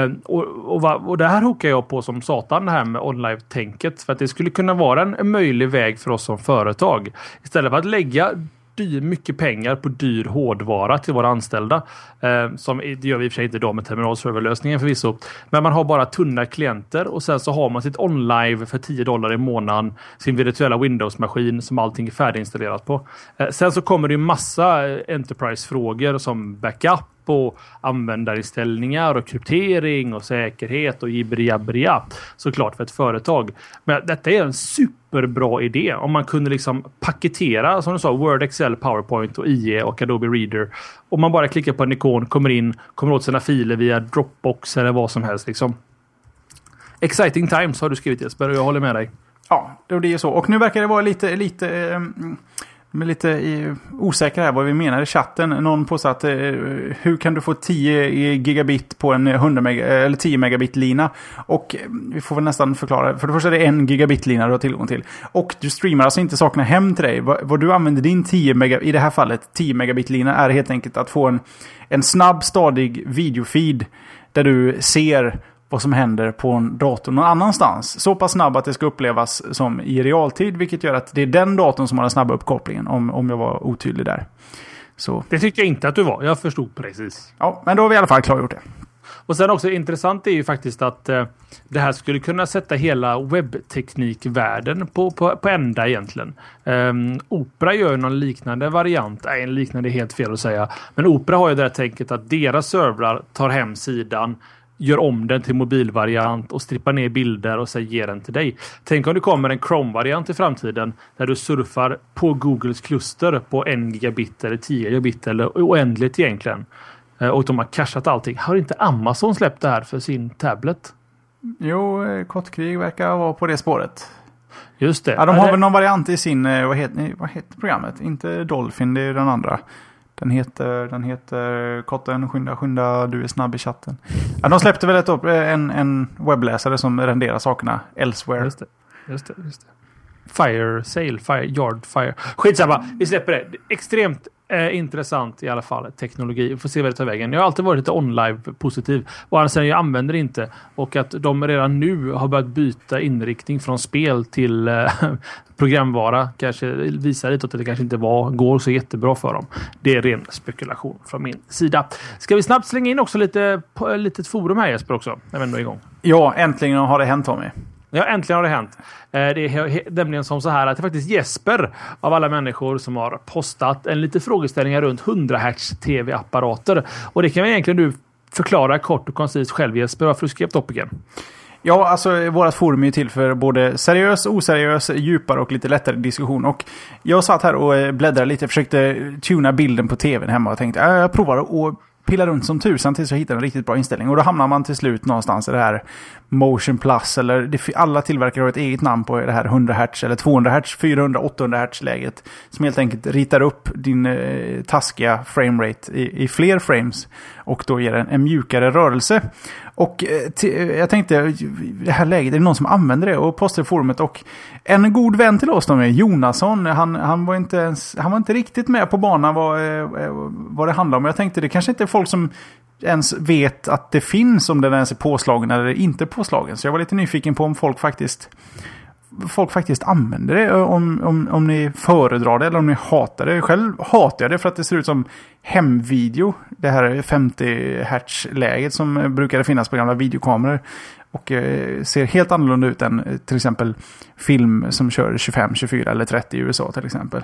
Och det här hokar jag på som satan, det här med OnLive-tänket. För att det skulle kunna vara en möjlig väg för oss som företag. Istället för att lägga mycket pengar på dyr hårdvara till våra anställda. Som det gör vi i och för sig inte idag med terminalserverlösningen förvisso. Men man har bara tunna klienter, och sen så har man sitt OnLive för $10 i månaden, sin virtuella Windows-maskin som allting är färdiginstallerat på. Sen så kommer det ju massa enterprise-frågor som backup och användarinställningar och kryptering och säkerhet och jibberjabberja, såklart för ett företag. Men detta är en superbra idé om man kunde liksom paketera, som du sa, Word, Excel, PowerPoint och IE och Adobe Reader. Om man bara klickar på en ikon, kommer åt sina filer via Dropbox eller vad som helst liksom. Exciting times har du skrivit, Jesper, och jag håller med dig. Ja, det är ju så. Och nu verkar det vara lite är lite osäker här vad vi menar i chatten. Någon påstår att hur kan du få 10 gigabit på en 10 megabit lina? Och vi får väl nästan förklara. För det första är det 1 gigabit lina du har tillgång till. Och du streamar alltså inte sakerna hem till dig. Vad du använder din 10 megabit, i det här fallet 10 megabit lina, är helt enkelt att få en snabb, stadig videofeed där du ser vad som händer på en dator någon annanstans. Så pass snabb att det ska upplevas som i realtid, vilket gör att det är den datorn som har den snabba uppkopplingen, om jag var otydlig där. Så. Det tycker jag inte att du var. Jag förstod precis. Ja, men då har vi i alla fall klargjort det. Och sen också intressant är ju faktiskt att det här skulle kunna sätta hela webbteknikvärlden på ända egentligen. Opera gör någon liknande variant. Nej, en liknande är helt fel att säga. Men Opera har ju det här tänket att deras servrar tar hem sidan, gör om den till mobilvariant och strippar ner bilder och sen ger den till dig. Tänk om det kommer en Chrome-variant i framtiden där du surfar på Googles kluster på 1 gigabit eller 10 gigabit eller oändligt egentligen. Och de har cashat allting. Har inte Amazon släppt det här för sin tablet? Jo, Kortkrig verkar vara på det spåret. Just det. Ja, de har väl någon variant i sin, vad heter programmet? Inte Dolphin, det är den andra. Den heter Kotten, skynda, du är snabb i chatten. Ja, de släppte väl en webbläsare som renderar sakerna elsewhere. Just det. Yard Fire. Skitsamma, vi släpper det. Extremt intressant i alla fall, teknologi. Vi får se vad det tar vägen. Jag har alltid varit lite online-positiv. Och annars jag använder det inte. Och att de redan nu har börjat byta inriktning från spel till programvara kanske visar lite att det kanske inte går så jättebra för dem. Det är ren spekulation från min sida. Ska vi snabbt slänga in också litet forum här, Jesper, också? Jag vänder igång. Ja, äntligen har det hänt, Tommy. Ja, äntligen har det hänt. Det är nämligen som så här att det är faktiskt Jesper av alla människor som har postat en lite frågeställningar runt 100 Hz tv-apparater. Och det kan vi egentligen du förklara kort och koncist själv, Jesper, varför du skrev topiken. Ja, alltså vårat forum är till för både seriös, oseriös, djupare och lite lättare diskussion. Och jag satt här och bläddrade lite, försökte tuna bilden på tvn hemma och tänkte jag provar att pilla runt som tusan tills jag hittar en riktigt bra inställning. Och då hamnar man till slut någonstans i det här Motion Plus, eller alla tillverkare har ett eget namn på det här 100 Hz eller 200 Hz, 400, 800 Hz läget som helt enkelt ritar upp din taskiga framerate i fler frames och då ger en mjukare rörelse. Och jag tänkte, det här läget, är det någon som använder det och postar i forumet, och en god vän till oss, Jonasson, han var inte riktigt med på banan vad det handlar om. Jag tänkte, det kanske inte är folk som ens vet att det finns, om den ens är påslagen eller inte påslagen. Så jag var lite nyfiken på om folk faktiskt använder det, om ni föredrar det eller om ni hatar det. Själv hatar jag det för att det ser ut som hemvideo. Det här 50 Hz-läget som brukade finnas på gamla videokameror. Och ser helt annorlunda ut än till exempel film som kör 25, 24 eller 30 i USA till exempel.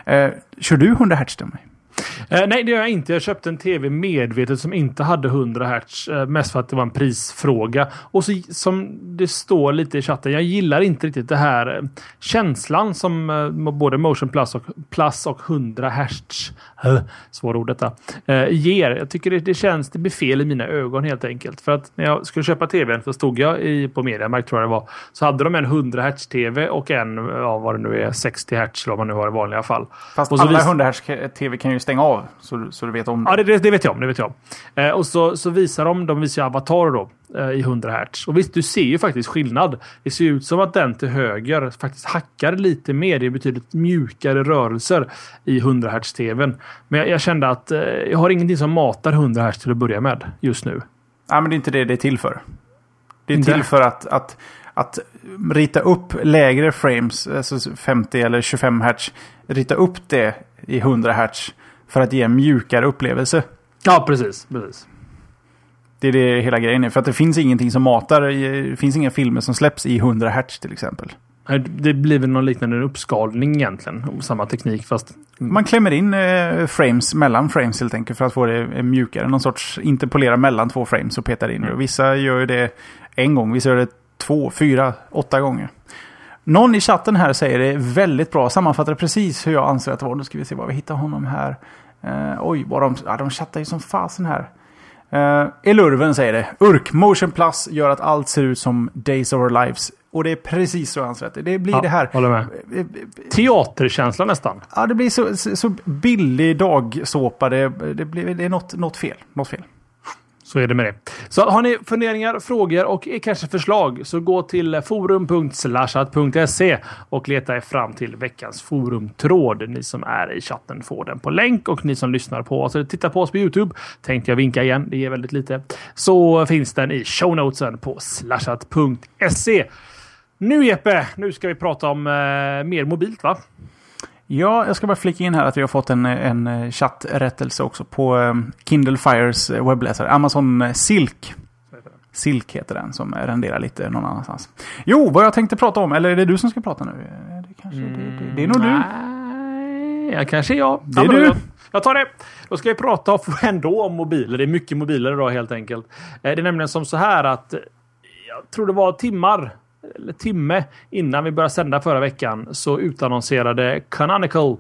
Kör du 100 Hz till mig? Nej, det gör jag inte. Jag köpte en tv medvetet som inte hade 100 Hz. Mest för att det var en prisfråga. Och så, som det står lite i chatten, jag gillar inte riktigt det här känslan som både Motion Plus och 100 Hz svårord detta ger. Jag tycker det blir fel i mina ögon helt enkelt. För att när jag skulle köpa tvn så stod jag på Mediamarkt, tror jag det var, så hade de en 100 Hz tv och en, vad det nu är, 60 Hz eller vad man nu har i vanliga fall. Fast alla 100 Hz tv kan ju stänga av, så du vet om det. Ja, det vet jag om. Och så visar de visar Avatar då i 100 Hz. Och visst, du ser ju faktiskt skillnad. Det ser ut som att den till höger faktiskt hackar lite mer. Det är betydligt mjukare rörelser i 100 Hz tvn. Men jag kände att jag har ingenting som matar 100 Hz till att börja med just nu. Nej, men det är inte det är till för. Det är till för att rita upp lägre frames, alltså 50 eller 25 Hz, rita upp det i 100 Hz för att ge en mjukare upplevelse. Ja, precis. Det är det hela grejen är. För att det finns ingenting som matar. Det finns inga filmer som släpps i 100 Hz till exempel. Det blir väl någon liknande uppskalning egentligen. Samma teknik fast... Man klämmer in frames mellan frames helt enkelt för att få det mjukare. Någon sorts interpolera mellan två frames och petar in. Och vissa gör det en gång. Vissa gör det 2, 4, 8 gånger. Någon i chatten här säger det väldigt bra. Sammanfattar precis hur jag anser att det var. Nu ska vi se vad vi hittar honom här. De chattar ju som fasen här. Elurven säger det. Motion Plus gör att allt ser ut som Days of Our Lives. Och det är precis så ansett. Det blir det här... Håller med. Teaterkänsla nästan. Ja, det blir så billig dagsåpa. Det är något fel. Så är det med det. Så har ni funderingar, frågor och kanske förslag så gå till forum.slashat.se och leta er fram till veckans forumtråd. Ni som är i chatten får den på länk och ni som lyssnar på oss eller tittar på oss på YouTube, tänkte jag vinka igen, det ger väldigt lite, så finns den i shownotesen på slashat.se. Nu Jeppe, nu ska vi prata om mer mobilt va? Ja, jag ska bara flika in här att vi har fått en chatträttelse också på Kindle Fires webbläsare. Amazon Silk. Silk heter den som renderar lite någon annanstans. Jo, vad jag tänkte prata om. Eller är det du som ska prata nu? Det är nog du. Nej, kanske jag. Det är du. Jag tar det. Då ska vi prata ändå om mobiler. Det är mycket mobiler idag helt enkelt. Det är nämligen som så här att jag tror det var timme innan vi började sända förra veckan så utannonserade Canonical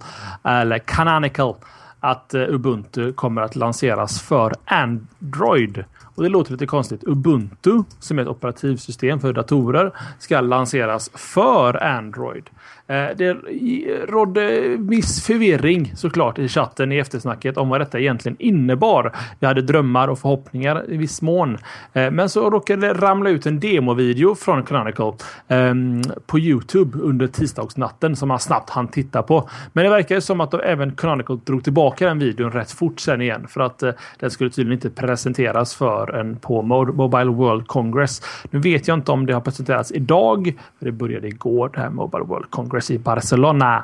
att Ubuntu kommer att lanseras för Android. Och det låter lite konstigt. Ubuntu, som är ett operativsystem för datorer, ska lanseras för Android. Det rådde viss förvirring såklart i chatten i eftersnacket om vad detta egentligen innebar. Jag hade drömmar och förhoppningar i viss mån. Men så råkade det ramla ut en demovideo från Canonical på YouTube under tisdagsnatten som man snabbt hann titta på. Men det verkar som att även Canonical drog tillbaka den videon rätt fort sen igen för att den skulle tydligen inte presenteras på Mobile World Congress. Nu vet jag inte om det har presenterats idag. Det började igår, det här Mobile World Congress i Barcelona.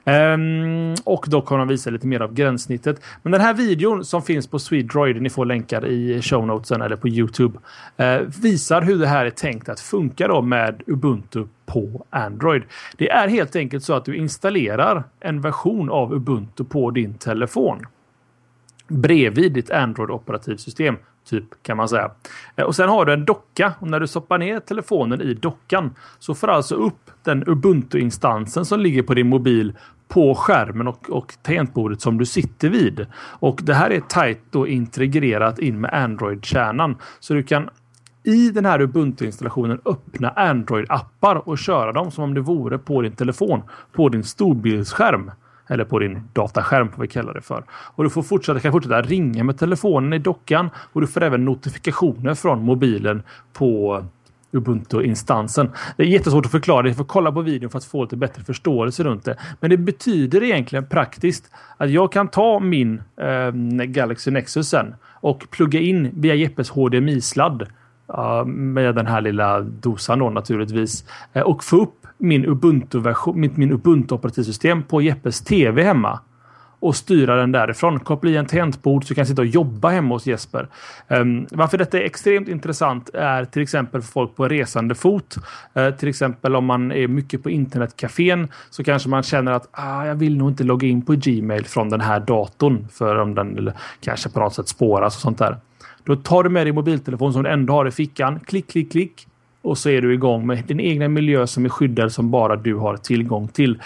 Och då kommer de visa lite mer av gränssnittet. Men den här videon som finns på Swedroid, ni får länkar i shownotesen eller på YouTube, visar hur det här är tänkt att funka då med Ubuntu på Android. Det är helt enkelt så att du installerar en version av Ubuntu på din telefon bredvid ditt Android-operativsystem typ kan man säga. Och sen har du en docka och när du stoppar ner telefonen i dockan så får alltså upp den Ubuntu-instansen som ligger på din mobil på skärmen och tangentbordet som du sitter vid. Och det här är tajt då integrerat in med Android-kärnan så du kan i den här Ubuntu-installationen öppna Android-appar och köra dem som om det vore på din telefon, på din storbildsskärm. Eller på din dataskärm får vi kalla det för. Och du kan fortsätta ringa med telefonen i dockan. Och du får även notifikationer från mobilen på Ubuntu-instansen. Det är jättesvårt att förklara. Du får kolla på videon för att få lite bättre förståelse runt det. Men det betyder egentligen praktiskt att jag kan ta min Galaxy Nexus sen och plugga in via Jeppes HDMI-sladd med den här lilla dosan då naturligtvis. Och få upp min Ubuntu-version, min Ubuntu-operativsystem på Jeppes TV hemma och styra den därifrån. Koppla i en tangentbord så du kan sitta och jobba hemma hos Jesper. Varför detta är extremt intressant är till exempel för folk på resande fot. Till exempel om man är mycket på internetcafén så kanske man känner att jag vill nog inte logga in på Gmail från den här datorn för om den kanske på något sätt spåras och sånt där. Då tar du med din mobiltelefon som du ändå har i fickan. Klick, klick, klick. Och så är du igång med din egna miljö som är skyddad som bara du har tillgång till.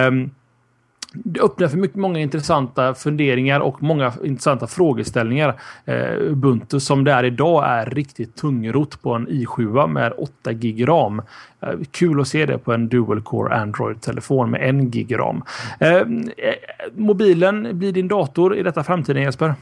Det öppnar för många intressanta funderingar och många intressanta frågeställningar. Ubuntu som det är idag är riktigt tungrot på en i7 med 8 gig ram. Kul att se det på en dual-core Android-telefon med 1 gig ram. Mobilen blir din dator i detta framtiden, Jesper?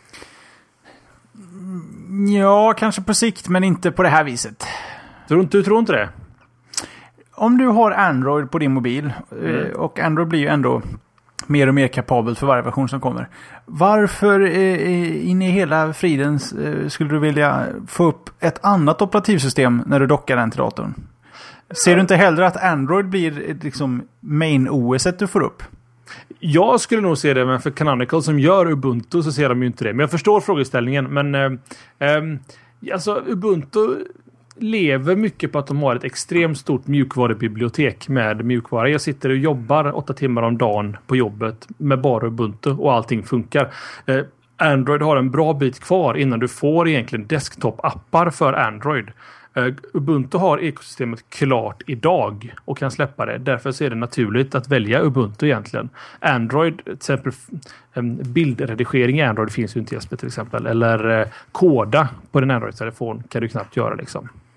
Ja, kanske på sikt, men inte på det här viset. Du tror inte det? Om du har Android på din mobil, och Android blir ju ändå mer och mer kapabelt för varje version som kommer. Varför in i hela friden skulle du vilja få upp ett annat operativsystem när du dockar den till datorn? Ser du inte hellre att Android blir liksom main OS-et du får upp? Jag skulle nog se det, men för Canonical som gör Ubuntu så ser de ju inte det. Men jag förstår frågeställningen, men alltså Ubuntu lever mycket på att de har ett extremt stort mjukvarubibliotek med mjukvara. Jag sitter och jobbar 8 timmar om dagen på jobbet med bara Ubuntu och allting funkar. Android har en bra bit kvar innan du får egentligen desktop-appar för Android. Ubuntu har ekosystemet klart idag och kan släppa det. Därför så är det naturligt att välja Ubuntu egentligen. Android, till exempel bildredigering i Android finns ju inte till exempel. Eller koda på din Android-telefon kan du knappt göra liksom.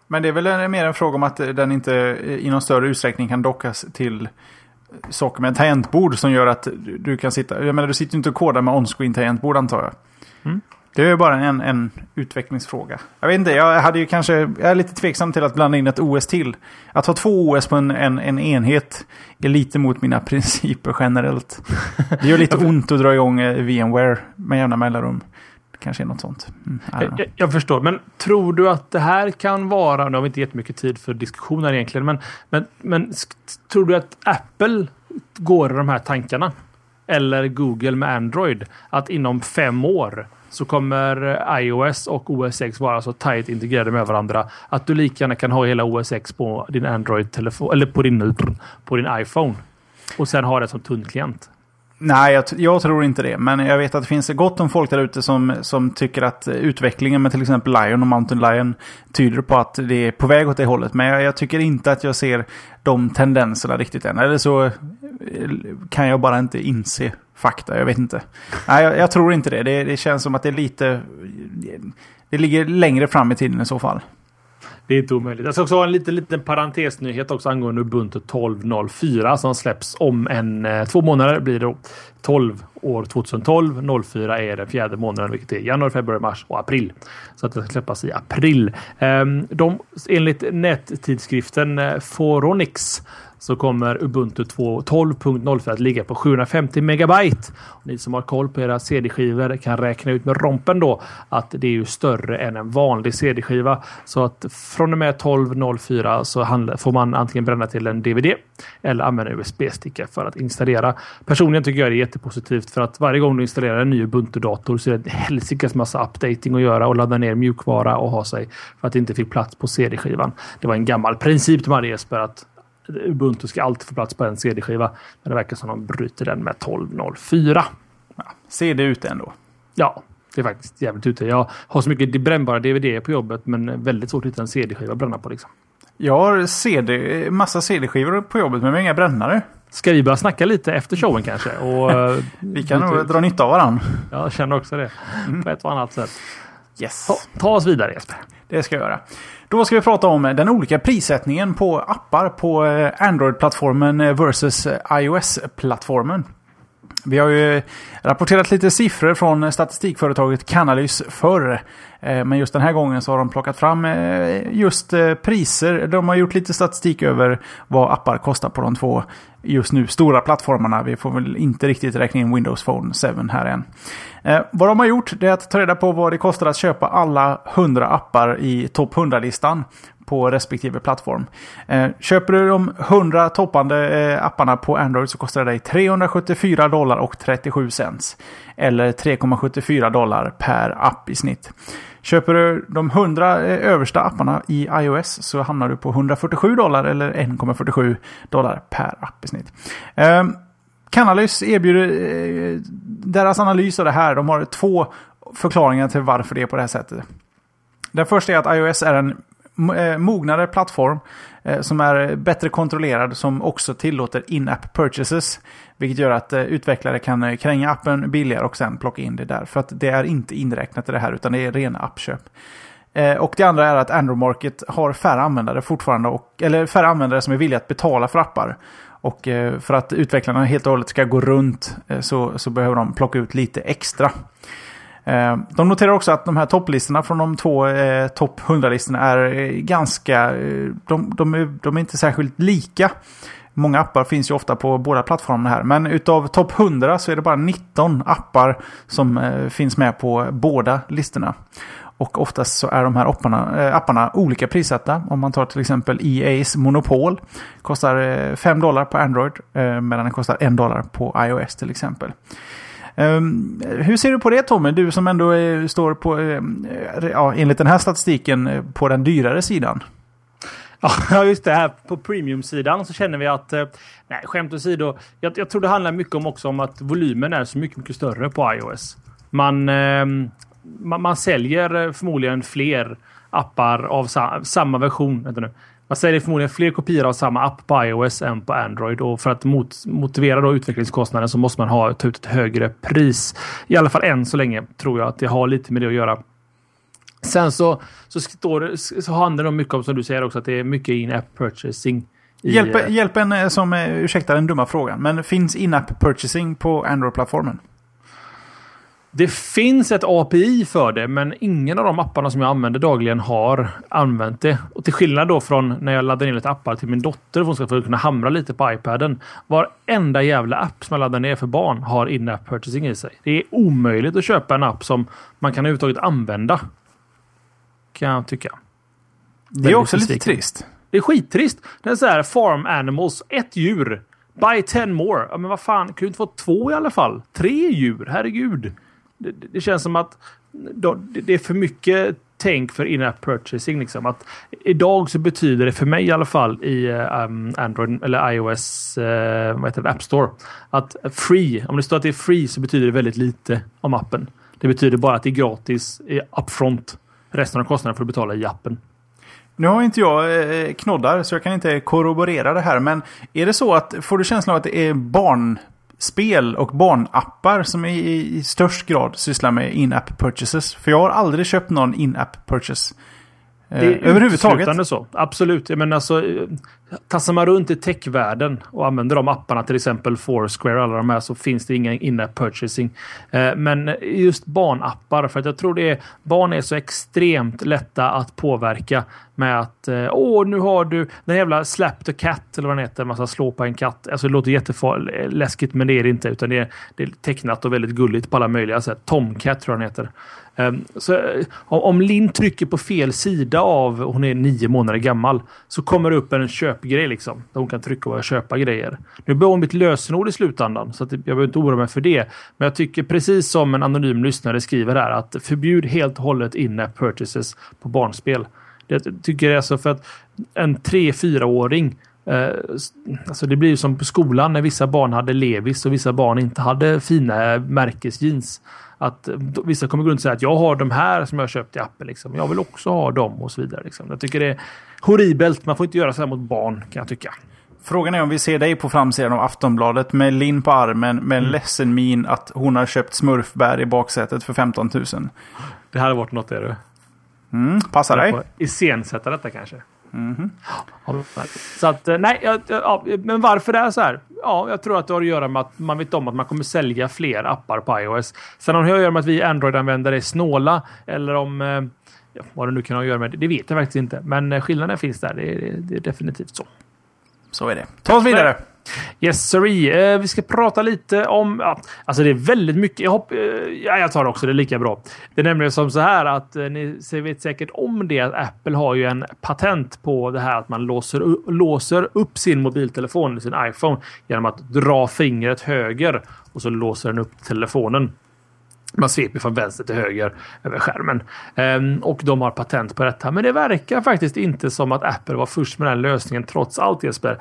Men det är väl mer en fråga om att den inte i någon större utsträckning kan dockas till saker med en tangentbord som gör att du kan sitta... Jag menar, du sitter ju inte och kodar med on-screen tangentbord, antar jag. Mm. Det är ju bara en utvecklingsfråga. Jag vet inte, jag är lite tveksam till att blanda in ett OS till. Att ha 2 OS på en enhet är lite mot mina principer generellt. Det gör lite ont att dra igång VMware med jämna mellanrum. Det kanske är något sånt. Jag förstår, men tror du att det här kan vara... Nu har vi inte jättemycket tid för diskussioner egentligen, men tror du att Apple går i de här tankarna? Eller Google med Android? Att inom 5 år så kommer iOS och OS X vara så tajt integrerade med varandra att du lika gärna kan ha hela OS X på din Android-telefon eller på din iPhone och sen ha det som kundklient. Nej, jag tror inte det. Men jag vet att det finns gott om folk där ute som tycker att utvecklingen med till exempel Lion och Mountain Lion tyder på att det är på väg åt det hållet. Men jag tycker inte att jag ser de tendenserna riktigt än. Eller så kan jag bara inte inse fakta. Jag vet inte. Nej, jag tror inte det. Det känns som att det är lite... Det ligger längre fram i tiden i så fall. Det är inte omöjligt. Jag ska också ha en liten parentesnyhet också angående Ubuntu 12.04 som släpps om 2 månader. Blir det 12 år 2012. 04 är den 4:e månaden, vilket är januari, februari, mars och april. Så att det ska släppas i april. Enligt nättidskriften Phoronix så kommer Ubuntu 12.04 att ligga på 750 megabyte. Och ni som har koll på era CD-skivor kan räkna ut med rompen då att det är ju större än en vanlig CD-skiva. Så att från och med 12.04 så får man antingen bränna till en DVD eller använda USB-sticka för att installera. Personligen tycker jag det är jättepositivt för att varje gång du installerar en ny Ubuntu-dator så är det helsikes massa updating att göra och ladda ner mjukvara och ha sig för att det inte fick plats på CD-skivan. Det var en gammal princip de hade, Jesper, att Ubuntu ska alltid få plats på en CD-skiva. Men det verkar som de bryter den med 12.04. Ja, ser det ut ändå? Ja, det är faktiskt jävligt ute. Jag har så mycket brännbara DVD på jobbet men väldigt svårt att hitta en CD-skiva att bränna på liksom. Jag har massa CD-skivor på jobbet men inga brännare. Ska vi börja snacka lite efter showen kanske? Och vi kan nog dra nytta av varandra. Jag känner också det. På ett och annat sätt. Yes. Ta oss vidare, Jesper. Det ska jag göra. Då ska vi prata om den olika prissättningen på appar på Android-plattformen versus iOS-plattformen. Vi har ju rapporterat lite siffror från statistikföretaget Canalys förr. Men just den här gången så har de plockat fram just priser. De har gjort lite statistik över vad appar kostar på de 2 just nu stora plattformarna. Vi får väl inte riktigt räkna in Windows Phone 7 här än. Vad de har gjort är att ta reda på vad det kostar att köpa alla 100 appar i topp 100-listan på respektive plattform. Köper du de 100 toppande apparna på Android så kostar det dig $374.37 eller $3,74 per app i snitt. Köper du de 100 översta apparna i iOS så hamnar du på $147 eller $1,47 per app i snitt. Canalys erbjuder deras analys av det här. De har 2 förklaringar till varför det är på det här sättet. Den första är att iOS är en mognare plattform som är bättre kontrollerad, som också tillåter in-app purchases, vilket gör att utvecklare kan kränga appen billigare och sen plocka in det där, för att det är inte inräknat i det här utan det är rena appköp. Och det andra är att Android Market har färre användare fortfarande, eller färre användare som är villiga att betala för appar. Och för att utvecklarna helt och hållet ska gå runt så behöver de plocka ut lite extra. De noterar också att de här topplistorna från de 2 topp 100-listorna är ganska... De är inte särskilt lika. Många appar finns ju ofta på båda plattformarna här. Men utav topp 100 så är det bara 19 appar som finns med på båda listorna. Och oftast så är de här apparna olika prissatta. Om man tar till exempel EA's Monopol. Kostar $5 på Android medan den kostar $1 på iOS till exempel. Hur ser du på det, Tommy? Du som ändå står på, enligt den här statistiken, på den dyrare sidan. Ja, just det här på premium-sidan så känner vi att, nej, skämt åsido, jag tror det handlar mycket om att volymen är så mycket större på iOS. Man säljer förmodligen fler appar av samma version. Vänta nu. Man säljer förmodligen fler kopior av samma app på iOS än på Android. Och för att motivera då utvecklingskostnaden så måste man ta ut ett högre pris. I alla fall än så länge tror jag att det har lite med det att göra. Sen så handlar det mycket om, som du säger också, att det är mycket in-app purchasing. Hjälp en som, ursäkta den dumma frågan, men finns in-app purchasing på Android-plattformen? Det finns ett API för det, men ingen av de apparna som jag använder dagligen har använt det. Och till skillnad då från när jag laddar ner lite appar till min dotter, för hon ska få kunna hamra lite på iPaden. Varenda jävla app som jag laddar ner för barn har in-app purchasing i sig. Det är omöjligt att köpa en app som man kan överhuvudtaget använda. Kan jag tycka. Det är också lite trist. Det är skittrist. Det är så här, farm animals, 1 djur. Buy 10 more. Ja, men vad fan, kan du inte få 2 i alla fall? 3 djur, herregud. Det känns som att det är för mycket tänk för in-app purchasing. Liksom. Att idag så betyder det för mig i alla fall i Android eller iOS App Store att free, om det står att det är free så betyder det väldigt lite om appen. Det betyder bara att det är gratis upfront. Resten av kostnaden får du betala i appen. Nu har inte jag knoddar så jag kan inte korroborera det här, men är det så att får du känslan av att det är barnspel och barnappar som i störst grad sysslar med in-app purchases? För jag har aldrig köpt någon in-app purchase överhuvudtaget. Så. Absolut. Men alltså, tassar man runt i techvärlden och använder de apparna, till exempel Foursquare och alla de här, så finns det ingen in-app purchasing. Men just barnappar, för att jag tror barn är så extremt lätta att påverka med att nu har du den jävla slap the cat eller vad den heter, man ska slå på en katt. Alltså det låter jätteläskigt, men det är det inte, utan det är tecknat och väldigt gulligt på alla möjliga sätt. Tomcat tror jag den heter. Så om Linn trycker på fel sida av, hon är 9 månader gammal, så kommer det upp en köpgrej liksom, där hon kan trycka och köpa grejer. Nu blir hon mitt lösenord i slutändan, så att jag behöver inte oroa mig för det. Men jag tycker precis som en anonym lyssnare skriver här, att förbjud helt och hållet in-app purchases på barnspel. Det tycker jag är så, för att en 3-4-åring, alltså det blir ju som på skolan när vissa barn hade Levis och vissa barn inte hade fina märkesjeans. Att vissa kommer gå runt och säga att jag har de här som jag har köpt i appen. Liksom. Jag vill också ha dem och så vidare. Liksom. Jag tycker det är horribelt. Man får inte göra så här mot barn, kan jag tycka. Frågan är om vi ser dig på framsidan av Aftonbladet med Linn på armen med en ledsen min att hon har köpt smurfbär i baksätet för 15 000. Det hade varit något, är det. Passar dig. Iscensätta detta kanske. Så att, nej, men varför det är så här? Ja, jag tror att det har att göra med att man vet om att man kommer sälja fler appar på iOS. Sen om det har att göra med att vi Android-användare är snåla, eller om vad det nu kan ha att göra med det vet jag faktiskt inte. Men skillnaden finns där, det är definitivt så. Så är det. Ta oss vidare. Yes, sorry. Vi ska prata lite om... alltså det är väldigt mycket... jag tar också det lika bra. Det är nämligen som så här att ni vet säkert om det att Apple har ju en patent på det här att man låser upp sin mobiltelefon eller sin iPhone genom att dra fingret höger och så låser den upp telefonen. Man sveper från vänster till höger över skärmen. Och de har patent på detta. Men det verkar faktiskt inte som att Apple var först med den lösningen trots allt, Jesper.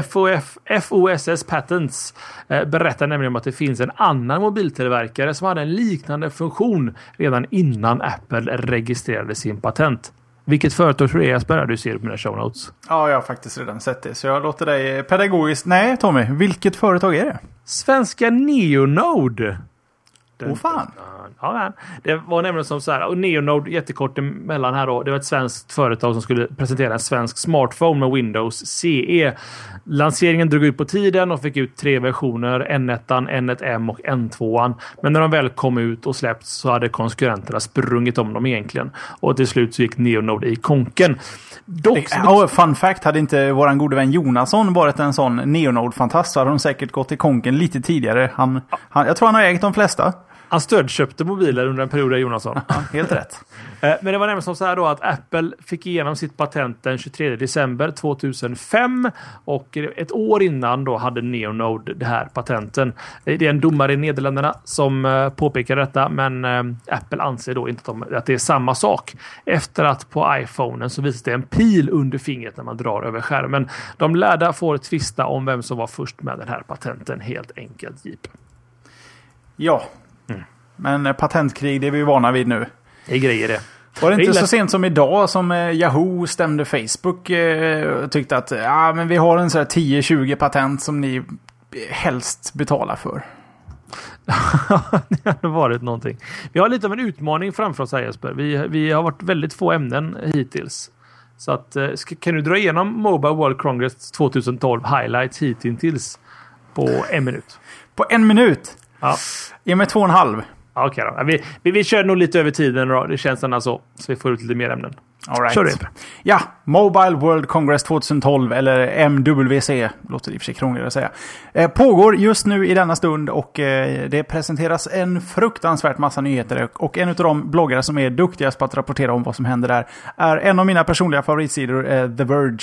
FOSS Patents berättar nämligen om att det finns en annan mobiltillverkare som hade en liknande funktion redan innan Apple registrerade sin patent. Vilket företag tror jag, Jesper, du ser på mina show notes? Ja, jag har faktiskt redan sett det. Så jag låter dig pedagogiskt... Nej, Tommy. Vilket företag är det? Svenska Neonode. Fan. Ja, men det var nämligen som så här, och Neonode jättekort emellan här då, det var ett svenskt företag som skulle presentera en svensk smartphone med Windows CE. Lanseringen drog ut på tiden och fick ut 3 versioner, N1, N1M och N2. Men när de väl kom ut och släppts så hade konkurrenterna sprungit om dem egentligen. Och till slut så gick Neonode i konken. Fun fact, hade inte våran gode vän Jonasson varit en sån Neonode-fantast så hade de säkert gått i konken lite tidigare. Jag tror han har ägt de flesta. Han stödköpte mobiler under en period av Jonasson. Ja, helt rätt. Men det var nämligen som så här då att Apple fick igenom sitt patent den 23 december 2005 och ett år innan då hade Neonode det här patenten. Det är en domare i Nederländerna som påpekar detta, men Apple anser då inte att det är samma sak. Efter att på iPhonen så visas det en pil under fingret när man drar över skärmen. De lärda får tvista om vem som var först med den här patenten, helt enkelt, Jeep. Ja. Men patentkrig, det är vi vana vid nu. Det är grejer det. Var det inte så sent som idag som Yahoo stämde Facebook och tyckte att men vi har en så här 10-20 patent som ni helst betalar för? Det har varit någonting. Vi har lite av en utmaning framför oss här, Jesper. Vi har varit väldigt få ämnen hittills. Så att, kan du dra igenom Mobile World Congress 2012 highlights hittills på 1 minut? På 1 minut? Ja. Ge mig 2,5. Okej då. Vi kör nog lite över tiden då. Det känns ändå så vi får ut lite mer ämnen. All right. Kör det. Ja, Mobile World Congress 2012 eller MWC, låter det i och för sig krångligare att säga. Pågår just nu i denna stund och det presenteras en fruktansvärt massa nyheter och en av de bloggare som är duktigast på att rapportera om vad som händer där är en av mina personliga favoritsidor, The Verge.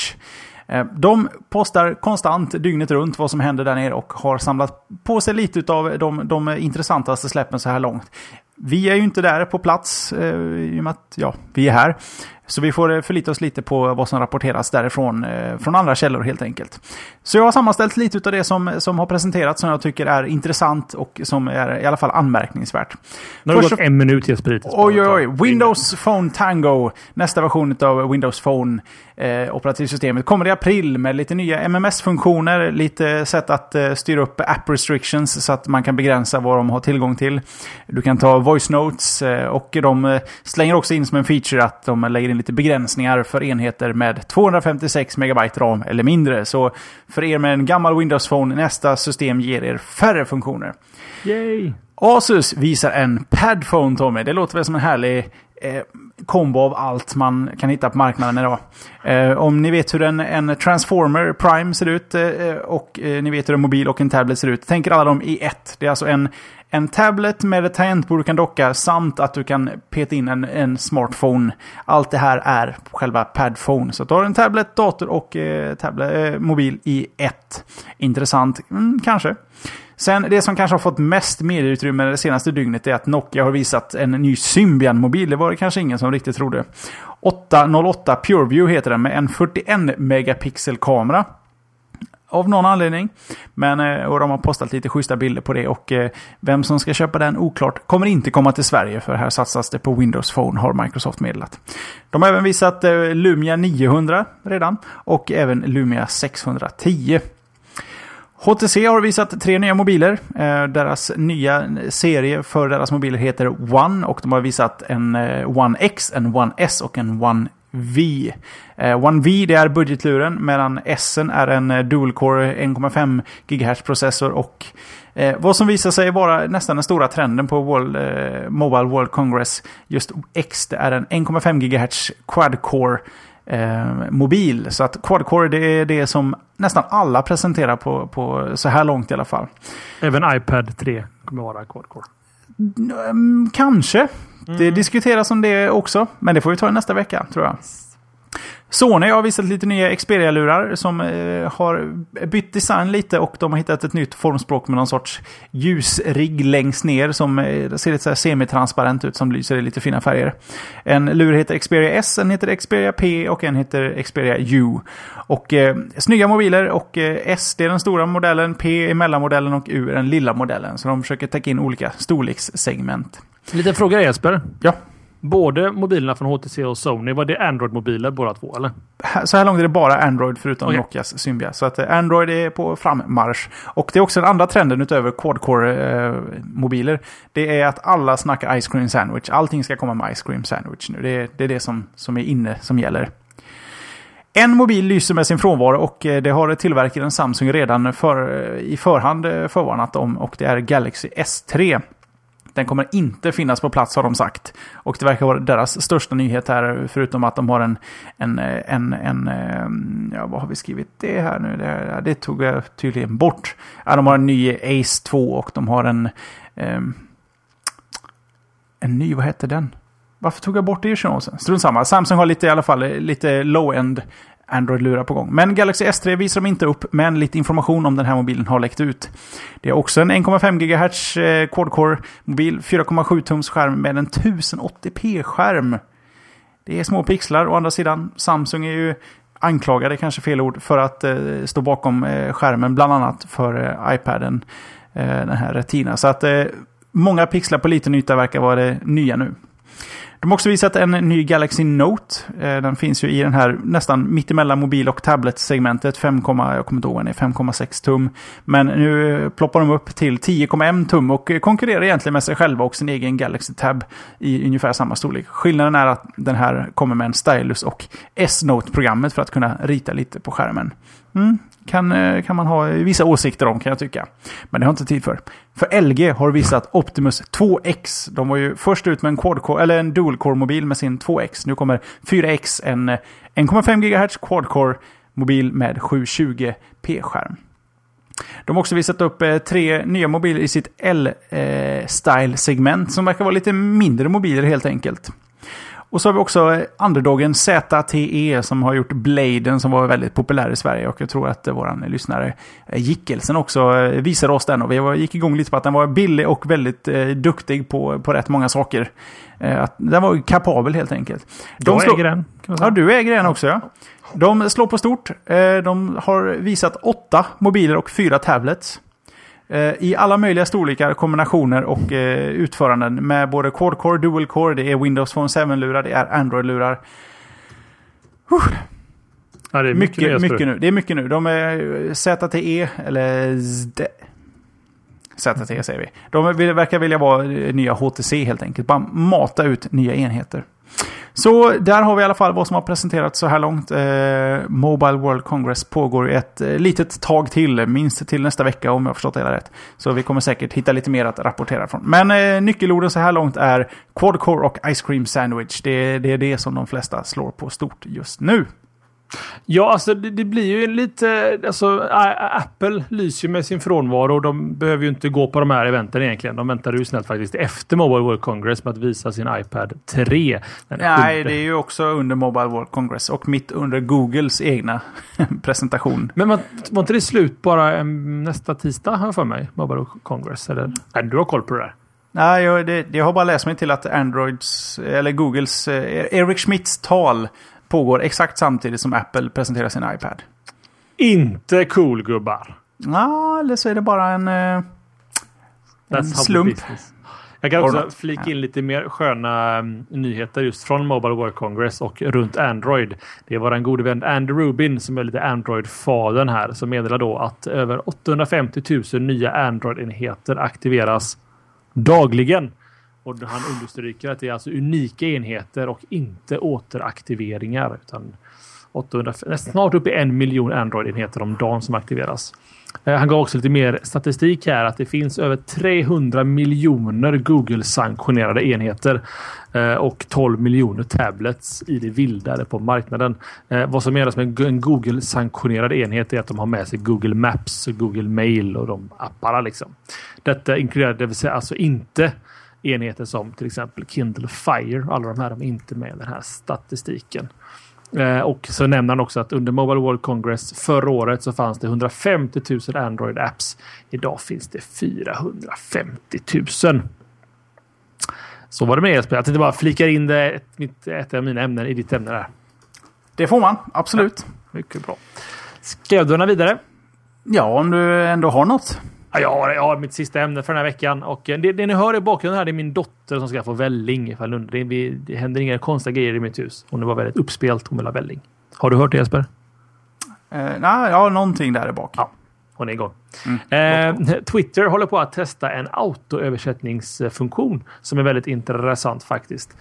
De postar konstant dygnet runt vad som händer där nere och har samlat på sig lite av de intressantaste släppen så här långt. Vi är ju inte där på plats i och med att vi är här. Så vi får förlita oss lite på vad som rapporteras därifrån från andra källor helt enkelt. Så jag har sammanställt lite av det som har presenterats som jag tycker är intressant och som är i alla fall anmärkningsvärt. Nu har det gått 1 minut Jesper. Oj. Windows Phone Tango, nästa version av Windows Phone operativsystemet, kommer i april med lite nya MMS-funktioner, lite sätt att styra upp app restrictions så att man kan begränsa vad de har tillgång till. Du kan ta voice notes och de slänger också in som en feature att de lägger in lite begränsningar för enheter med 256 megabyte ram eller mindre. Så för er med en gammal Windows Phone, nästa system ger er färre funktioner. Yay! Asus visar en Padphone, Tommy. Det låter väl som en härlig kombo av allt man kan hitta på marknaden idag. Om ni vet hur en Transformer Prime ser ut och ni vet hur en mobil och en tablet ser ut, tänker alla dem i ett. Det är alltså en tablet med ett tangentbord du kan docka samt att du kan peta in en smartphone. Allt det här är själva Padphone. Så du har en tablet, dator och mobil i ett. Intressant, kanske. Sen det som kanske har fått mest medieutrymme det senaste dygnet är att Nokia har visat en ny Symbian-mobil. Det var det kanske ingen som riktigt trodde. 808 PureView heter den med en 41 megapixel kamera. Av någon anledning. Men och de har postat lite schyssta bilder på det. Och vem som ska köpa den oklart kommer inte komma till Sverige. För här satsas det på Windows Phone, har Microsoft meddelat. De har även visat Lumia 900 redan. Och även Lumia 610. HTC har visat 3 nya mobiler. Deras nya serie för deras mobiler heter One. Och de har visat en One X, en One S och en One V. One V det är budgetluren medan S'en är en dual-core 1,5 GHz processor och vad som visar sig vara nästan den stora trenden på Mobile World Congress, just X, det är en 1,5 GHz quad-core mobil. Så att quad-core det är det som nästan alla presenterar på så här långt i alla fall. Även iPad 3 kommer vara quad-core. Kanske. Det diskuteras om det också, men det får vi ta i nästa vecka tror jag. Sony har visat lite nya Xperia-lurar som har bytt design lite och de har hittat ett nytt formspråk med någon sorts ljusrigg längst ner som ser lite så här semitransparent ut som lyser i lite fina färger. En lur heter Xperia S, en heter Xperia P och en heter Xperia U. Och snygga mobiler och S det är den stora modellen, P är mellanmodellen och U är den lilla modellen. Så de försöker täcka in olika storlekssegment. Lite fråga Jesper. Ja. Både mobilerna från HTC och Sony, var det Android-mobiler båda två, eller? Så här långt är det bara Android förutom Nokias Symbian. Så att Android är på frammarsch. Och det är också den andra trenden utöver quad-core-mobiler. Det är att alla snackar Ice Cream Sandwich. Allting ska komma med Ice Cream Sandwich nu. Det är det som är inne som gäller. En mobil lyser med sin frånvaro och det har tillverkaren Samsung redan i förhand förvarnat om. Och det är Galaxy S3. Den kommer inte finnas på plats har de sagt. Och det verkar vara deras största nyhet här. Förutom att de har vad har vi skrivit det här nu? Det tog jag tydligen bort. Ja, de har en ny Ace 2 och de har en ny, vad heter den? Varför tog jag bort det i showen? Strunt samma. Samsung har i alla fall lite low-end Android-lurar på gång. Men Galaxy S3 visar de inte upp, men lite information om den här mobilen har läckt ut. Det är också en 1,5 GHz quad-core-mobil, 4,7 tums skärm med en 1080p-skärm. Det är små pixlar. Å andra sidan, Samsung är ju anklagade, kanske fel ord, för att stå bakom skärmen, bland annat för iPaden, den här Retina. Så att många pixlar på liten yta verkar vara det nya nu. De har också visat en ny Galaxy Note. Den finns ju i den här nästan mittemellan mobil- och tablet-segmentet. 5,6 tum. Men nu ploppar de upp till 10,1 tum och konkurrerar egentligen med sig själva och sin egen Galaxy Tab i ungefär samma storlek. Skillnaden är att den här kommer med en stylus och S-Note-programmet för att kunna rita lite på skärmen. Kan man ha vissa åsikter om, kan jag tycka. Men det har inte tid för. För LG har visat Optimus 2X. De var ju först ut med en quad-core, eller en dual-core-mobil med sin 2X. Nu kommer 4X, en 1,5 GHz quad-core-mobil med 720p-skärm. De har också visat upp 3 nya mobiler i sitt L-style-segment som verkar vara lite mindre mobiler helt enkelt. Och så har vi också underdogen ZTE som har gjort Bladen som var väldigt populär i Sverige. Och jag tror att våran lyssnare Gickelsen också visade oss den. Och vi gick igång lite på att den var billig och väldigt duktig på rätt många saker. Att den var kapabel helt enkelt. Äger den. Ja, du äger den också, ja. De slår på stort. De har visat 8 mobiler och 4 tablets. I alla möjliga storlekar, kombinationer och utföranden med både quad-core, dual-core, det är Windows Phone 7-lurar, det är Android-lurar. Ja, det är mycket nu. Det är mycket nu. De är ZTE, eller ZTE säger vi. De verkar vilja vara nya HTC helt enkelt. Bara mata ut nya enheter. Så där har vi i alla fall vad som har presenterats så här långt. Mobile World Congress pågår ett litet tag till, minst till nästa vecka om jag har förstått det rätt. Så vi kommer säkert hitta lite mer att rapportera från. Men nyckelorden så här långt är quad-core och ice cream sandwich. Det är det som de flesta slår på stort just nu. Ja, alltså det blir ju lite... Alltså, Apple lyser med sin frånvaro och de behöver ju inte gå på de här eventen egentligen. De väntar ju snällt faktiskt efter Mobile World Congress med att visa sin iPad 3. Nej, det är ju också under Mobile World Congress och mitt under Googles egna presentation. Men var inte det slut bara nästa tisdag, har jag för mig, Mobile World Congress? Eller? Nej, du har koll på det där. Nej, jag har bara läst mig till att Googles Eric Schmidts tal pågår exakt samtidigt som Apple presenterar sin iPad. Inte cool, gubbar. Ja, eller så är det bara en slump. Jag kan också flika in lite mer sköna nyheter just från Mobile World Congress och runt Android. Det var en god vän Andy Rubin som är lite Android-fadern här som meddelar då att över 850 000 nya Android-enheter aktiveras dagligen. Och han understryker att det är alltså unika enheter och inte återaktiveringar. Utan snart upp i 1 miljon Android-enheter om dagen som aktiveras. Han gav också lite mer statistik här att det finns över 300 miljoner Google-sanktionerade enheter och 12 miljoner tablets i det vilda på marknaden. Vad som menas med en Google-sanktionerad enhet är att de har med sig Google Maps och Google Mail och de apparna liksom. Detta inkluderar det vill säga alltså inte enheter som till exempel Kindle Fire. Alla de här är inte med i den här statistiken. Och så nämner han också att under Mobile World Congress förra året så fanns det 150 000 Android-apps. Idag finns det 450 000. Så var det med Jesper. Jag tänkte bara flika in ett av mina ämnen i ditt ämne där. Det får man, absolut. Ja, mycket bra. Ska jag döna vidare? Ja, om du ändå har något. Ja, jag har mitt sista ämne för den här veckan. Och det ni hör i bakgrunden här, det är min dotter som ska få välling. Det händer inga konstiga grejer i mitt hus. Hon var väldigt uppspelt, hon vill ha välling. Har du hört det, Jesper? Ja, någonting där i bak. Ja, hon är igång. Twitter håller på att testa en autoöversättningsfunktion som är väldigt intressant faktiskt.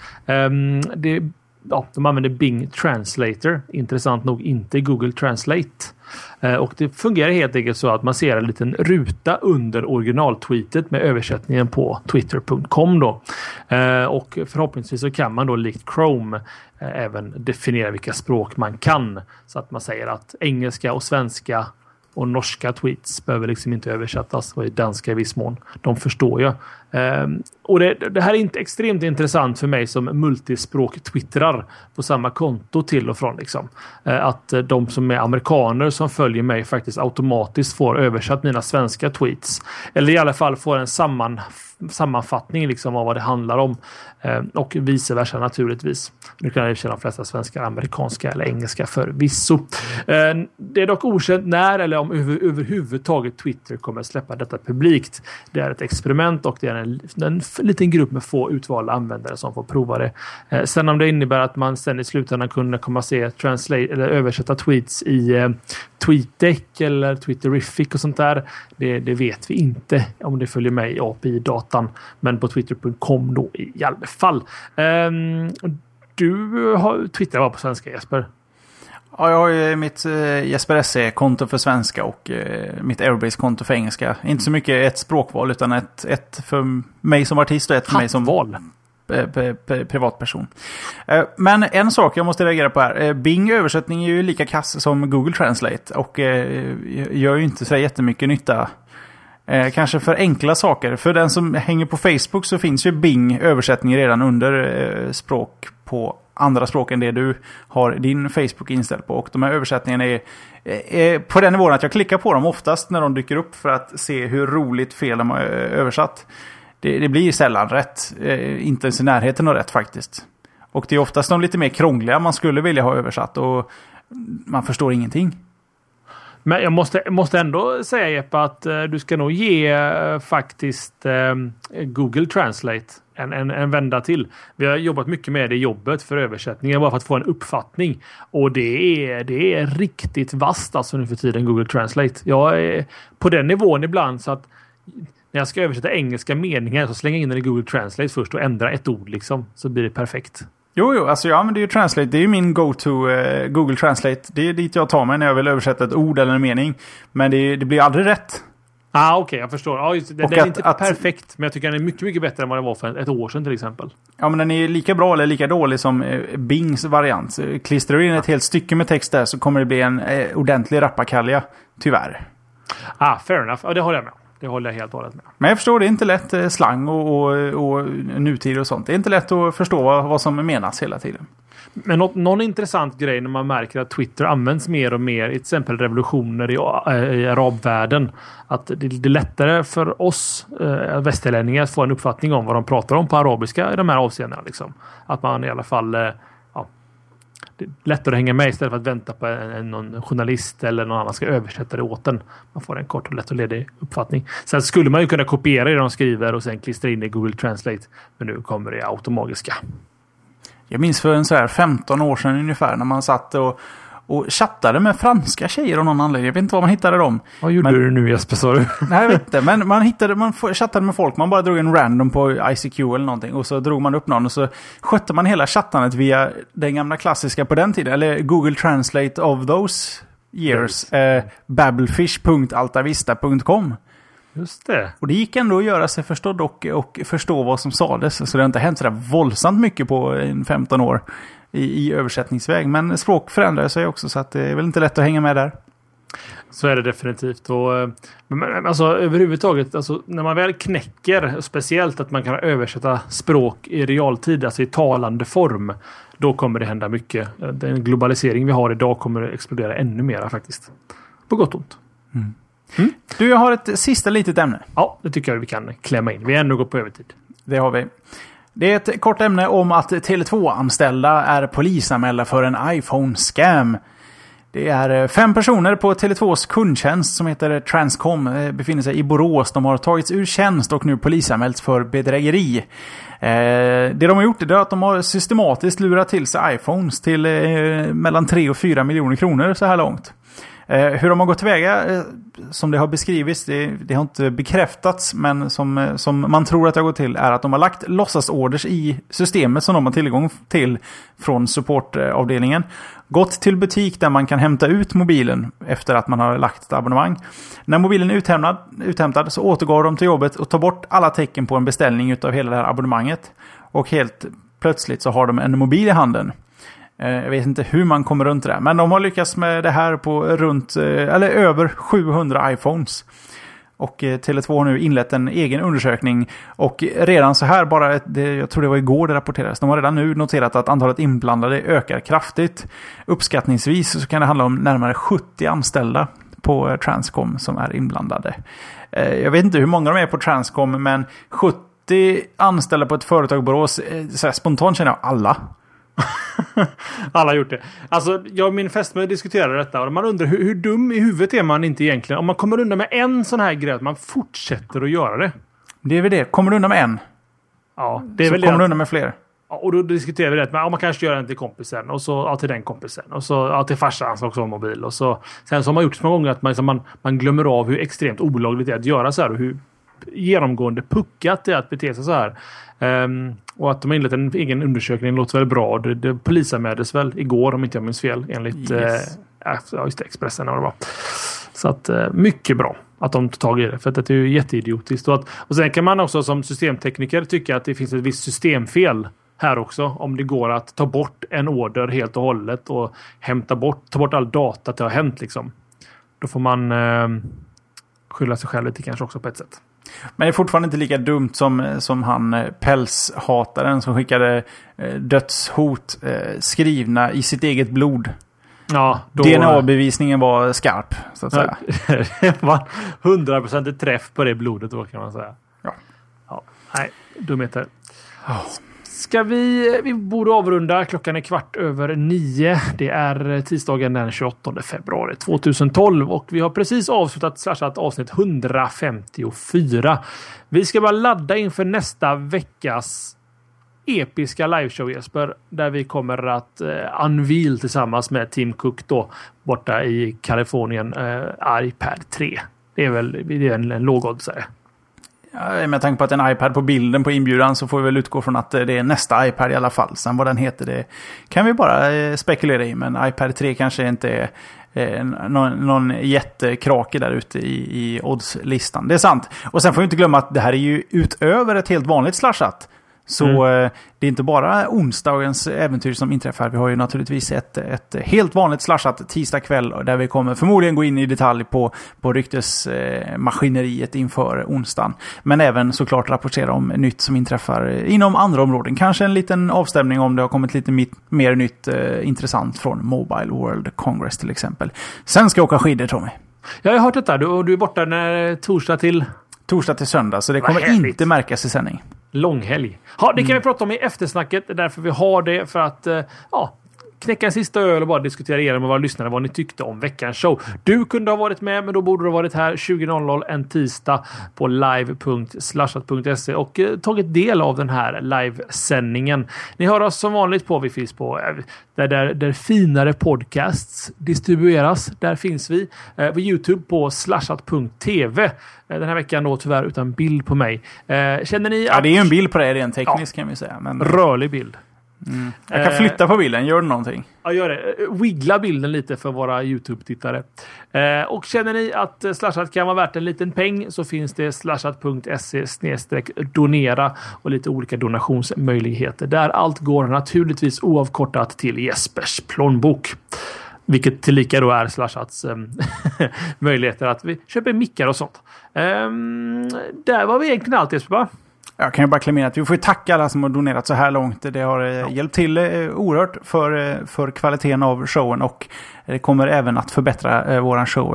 De använder Bing Translator. Intressant nog inte Google Translate. Och det fungerar helt enkelt så att man ser en liten ruta under originaltweetet med översättningen på twitter.com då. Och förhoppningsvis så kan man då likt Chrome även definiera vilka språk man kan. Så att man säger att engelska och svenska och norska tweets behöver liksom inte översättas och i danska i viss mån. De förstår jag. Och det här är inte extremt intressant för mig som multispråk-twittrar på samma konto till och från. Liksom. Att de som är amerikaner som följer mig faktiskt automatiskt får översatt mina svenska tweets. Eller i alla fall får en sammanfattning liksom av vad det handlar om. Och vice versa naturligtvis. Nu kan jag känna de flesta svenska, amerikanska eller engelska förvisso. Det är dock okänt när eller om överhuvudtaget Twitter kommer släppa detta publikt. Det är ett experiment och det är en liten grupp med få utvalda användare som får prova det. Sen om det innebär att man sen i slutändan kunde komma se eller översätta tweets i TweetDeck eller Twitterific och sånt där, det vet vi inte om det följer med i API-datan, men på twitter.com då i alla fall. Twitter var på svenska, Jesper. Ja, jag har ju mitt Jesper SE-konto för svenska och mitt Airbase-konto för engelska. Inte så mycket ett språkval utan ett för mig som artist och ett för mig som privatperson. Men en sak jag måste reagera på här. Bing översättning är ju lika kass som Google Translate och gör ju inte så jättemycket nytta. Kanske för enkla saker. För den som hänger på Facebook så finns ju Bing översättning redan under språk på andra språk än det du har din Facebook inställd på. Och de här översättningarna är på den nivån att jag klickar på dem oftast när de dyker upp för att se hur roligt fel de har översatt. Det blir sällan rätt. Inte ens i närheten av rätt faktiskt. Och det är oftast de lite mer krångliga man skulle vilja ha översatt och man förstår ingenting. Men jag måste ändå säga, Jeppe, att du ska nog ge faktiskt Google Translate en vända till. Vi har jobbat mycket med det jobbet för översättningar bara för att få en uppfattning. Och det är riktigt vasst alltså nu för tiden, Google Translate. Jag är på den nivån ibland så att när jag ska översätta engelska meningar så slänger jag in den i Google Translate först och ändra ett ord liksom, så blir det perfekt. Jo, alltså jag använder ju Translate. Det är ju min go-to Google Translate. Det är dit jag tar mig när jag vill översätta ett ord eller en mening. Men det blir aldrig rätt. Okej, jag förstår. Ja, just det. Den är inte perfekt, men jag tycker den är mycket, mycket bättre än vad det var för ett år sedan till exempel. Ja, men den är lika bra eller lika dålig som Bings variant. Klistrar du in ett helt stycke med text där så kommer det bli en ordentlig rappakalja, tyvärr. Fair enough. Ja, det håller jag med. Det håller jag helt och hållet med. Men jag förstår, det är inte lätt slang och nutid och sånt. Det är inte lätt att förstå vad som menas hela tiden. Men någon intressant grej när man märker att Twitter används mer och mer, till exempel revolutioner i arabvärlden, att det är lättare för oss västerlänningar att få en uppfattning om vad de pratar om på arabiska i de här avseendena. Liksom. Att man i alla fall det är lättare att hänga med istället för att vänta på någon journalist eller någon annan ska översätta det åt en. Man får en kort och lätt och ledig uppfattning. Sen skulle man ju kunna kopiera det de skriver och sen klistra in det i Google Translate. Men nu kommer det automagiska. Jag minns för en så här 15 år sedan ungefär när man satt och chattade med franska tjejer av någon anledning. Jag vet inte var man hittade dem. Vad gjorde du nu, Jesper, sa du? Nej, jag vet inte. Men man chattade med folk. Man bara drog en random på ICQ eller någonting. Och så drog man upp någon och så skötte man hela chattandet via den gamla klassiska på den tiden. Eller Google Translate of those years. Babelfish.altavista.com. Just det. Och det gick ändå att göra sig förstådd och förstå vad som sades. Så det har inte hänt så där våldsamt mycket på 15 år i översättningsväg. Men språk förändrar sig också så att det är väl inte lätt att hänga med där. Så är det definitivt. Och, alltså, överhuvudtaget, alltså, när man väl knäcker, speciellt att man kan översätta språk i realtid, alltså i talande form, då kommer det hända mycket. Den globalisering vi har idag kommer att explodera ännu mer faktiskt. På gott och ont. Mm. Du, jag har ett sista litet ämne. Ja, det tycker jag vi kan klämma in. Vi har ändå gått på övertid. Det har vi. Det är ett kort ämne om att Tele2-anställda är polisanmälda för en iPhone-scam. Det är 5 personer på Tele2s kundtjänst som heter Transcom, befinner sig i Borås. De har tagits ur tjänst och nu polisanmälts för bedrägeri. Det de har gjort är att de har systematiskt lurat till sig iPhones till mellan 3 och 4 miljoner kronor så här långt. Hur de har gått tillväga, som det har beskrivits, det har inte bekräftats, men som man tror att det har gått till, är att de har lagt låtsasorders i systemet som de har tillgång till från supportavdelningen. Gått till butik där man kan hämta ut mobilen efter att man har lagt ett abonnemang. När mobilen är uthämtad så återgår de till jobbet och tar bort alla tecken på en beställning utav hela det här abonnemanget. Och helt plötsligt så har de en mobil i handen. Jag vet inte hur man kommer runt det där. Men de har lyckats med det här på över 700 iPhones. Och Tele2 har nu inlett en egen undersökning. Och redan så här, jag tror det var igår det rapporterades. De har redan nu noterat att antalet inblandade ökar kraftigt. Uppskattningsvis så kan det handla om närmare 70 anställda på Transcom som är inblandade. Jag vet inte hur många de är på Transcom, men 70 anställda på ett företag i Borås, så här, spontant känner jag alla. Alla har gjort det. Alltså, jag och min fästmö diskuterade detta och man undrar hur dum i huvudet är man inte egentligen om man kommer undan med en sån här grej att man fortsätter att göra det. Det är väl det. Kommer du undan med en? Ja, det är så väl kommer du undan med fler. Ja, och då diskuterar vi det. Men man kanske gör den till kompisen och så till den kompisen. Och så till farsan som också har mobil. Och så, sen så har man gjort så många gånger att man glömmer av hur extremt olagligt det är att göra så här. Och hur genomgående puckat det är att bete sig så här. Och att de har inlett en egen undersökning låter väl bra. Det polisanmäldes väl igår om inte jag minns fel. Enligt just det, Expressen var det bra. Så att mycket bra att de tar tag i det. För att det är ju jätteidiotiskt. Och sen kan man också som systemtekniker tycka att det finns ett visst systemfel här också. Om det går att ta bort en order helt och hållet och ta bort all data att det har hänt liksom. Då får man skylla sig själv lite kanske också på ett sätt. Men det är fortfarande inte lika dumt som han pälshataren som skickade dödshot skrivna i sitt eget blod. Ja, DNA-bevisningen var skarp, så att säga. Det var 100% träff på det blodet då, kan man säga. Ja. Nej, dumheter. Ska vi borde avrunda. Klockan är 8:15. Det är tisdagen den 28 februari 2012 och vi har precis avslutat avsnitt 154. Vi ska bara ladda inför nästa veckas episka liveshow, Jesper, där vi kommer att unveil tillsammans med Tim Cook då borta i Kalifornien iPad 3. Det är en lågoddsare. Ja, med tanke på att en iPad på bilden på inbjudan så får vi väl utgå från att det är nästa iPad i alla fall. Sen vad den heter, det kan vi bara spekulera i. Men iPad 3 kanske inte är någon jättekrake där ute i oddslistan. Det är sant. Och sen får vi inte glömma att det här är ju utöver ett helt vanligt slashat. Så det är inte bara onsdagens äventyr som inträffar. Vi har ju naturligtvis ett helt vanligt slashat tisdag kväll där vi kommer förmodligen gå in i detalj på ryktesmaskineriet inför onsdagen. Men även såklart rapportera om nytt som inträffar inom andra områden. Kanske en liten avstämning om det har kommit lite mer nytt intressant från Mobile World Congress till exempel. Sen ska jag åka skidor, Tommy. Jag har hört detta. Du är borta när torsdag till söndag. Så det kommer inte märkas i sändning. Långhelg. Ja, det kan vi prata om i eftersnacket. Därför vi har det för att knäcka en sista öl och bara diskutera igenom med våra lyssnare vad ni tyckte om veckans show. Du kunde ha varit med, men då borde du ha varit här 20.00 en tisdag på live.slashat.se och tagit del av den här livesändningen. Ni hör oss som vanligt vi finns på där finare podcasts distribueras. Där finns vi. På YouTube på slashat.tv. Den här veckan då tyvärr utan bild på mig. Känner ni att... Ja, det är ju en bild på det rent tekniskt kan vi säga. Men... Rörlig bild. Jag kan flytta på bilden, gör du någonting? Ja, gör det. Wiggla bilden lite för våra YouTube-tittare. Och känner ni att Slashat kan vara värt en liten peng så finns det slashat.se/donera och lite olika donationsmöjligheter. Där allt går naturligtvis oavkortat till Jespers plånbok. Vilket tillika då är Slashats möjligheter att vi köper mickar och sånt. Där var vi egentligen allt, Jesper. Jag kan ju bara klämma att vi får tacka alla som har donerat så här långt. Det har hjälpt till oerhört för kvaliteten av showen och det kommer även att förbättra våran show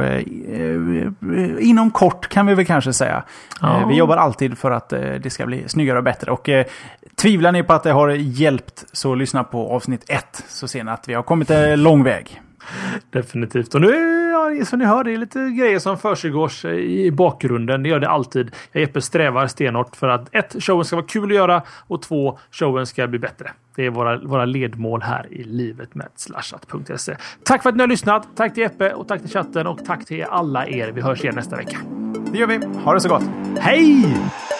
inom kort kan vi väl kanske säga. Vi jobbar alltid för att det ska bli snyggare och bättre och tvivlar ni på att det har hjälpt så lyssna på avsnitt 1 så ser ni att vi har kommit en lång väg. Definitivt. Och nu, som ni hör, det är lite grejer som försiggås i bakgrunden. Det gör det alltid. Jag strävar stenhårt för att 1. Showen ska vara kul att göra och 2. Showen ska bli bättre. Det är våra ledmål här i livet med slashat.se. Tack för att ni har lyssnat. Tack till Jeppe och tack till chatten och tack till alla er. Vi hörs igen nästa vecka. Det gör vi. Ha det så gott. Hej!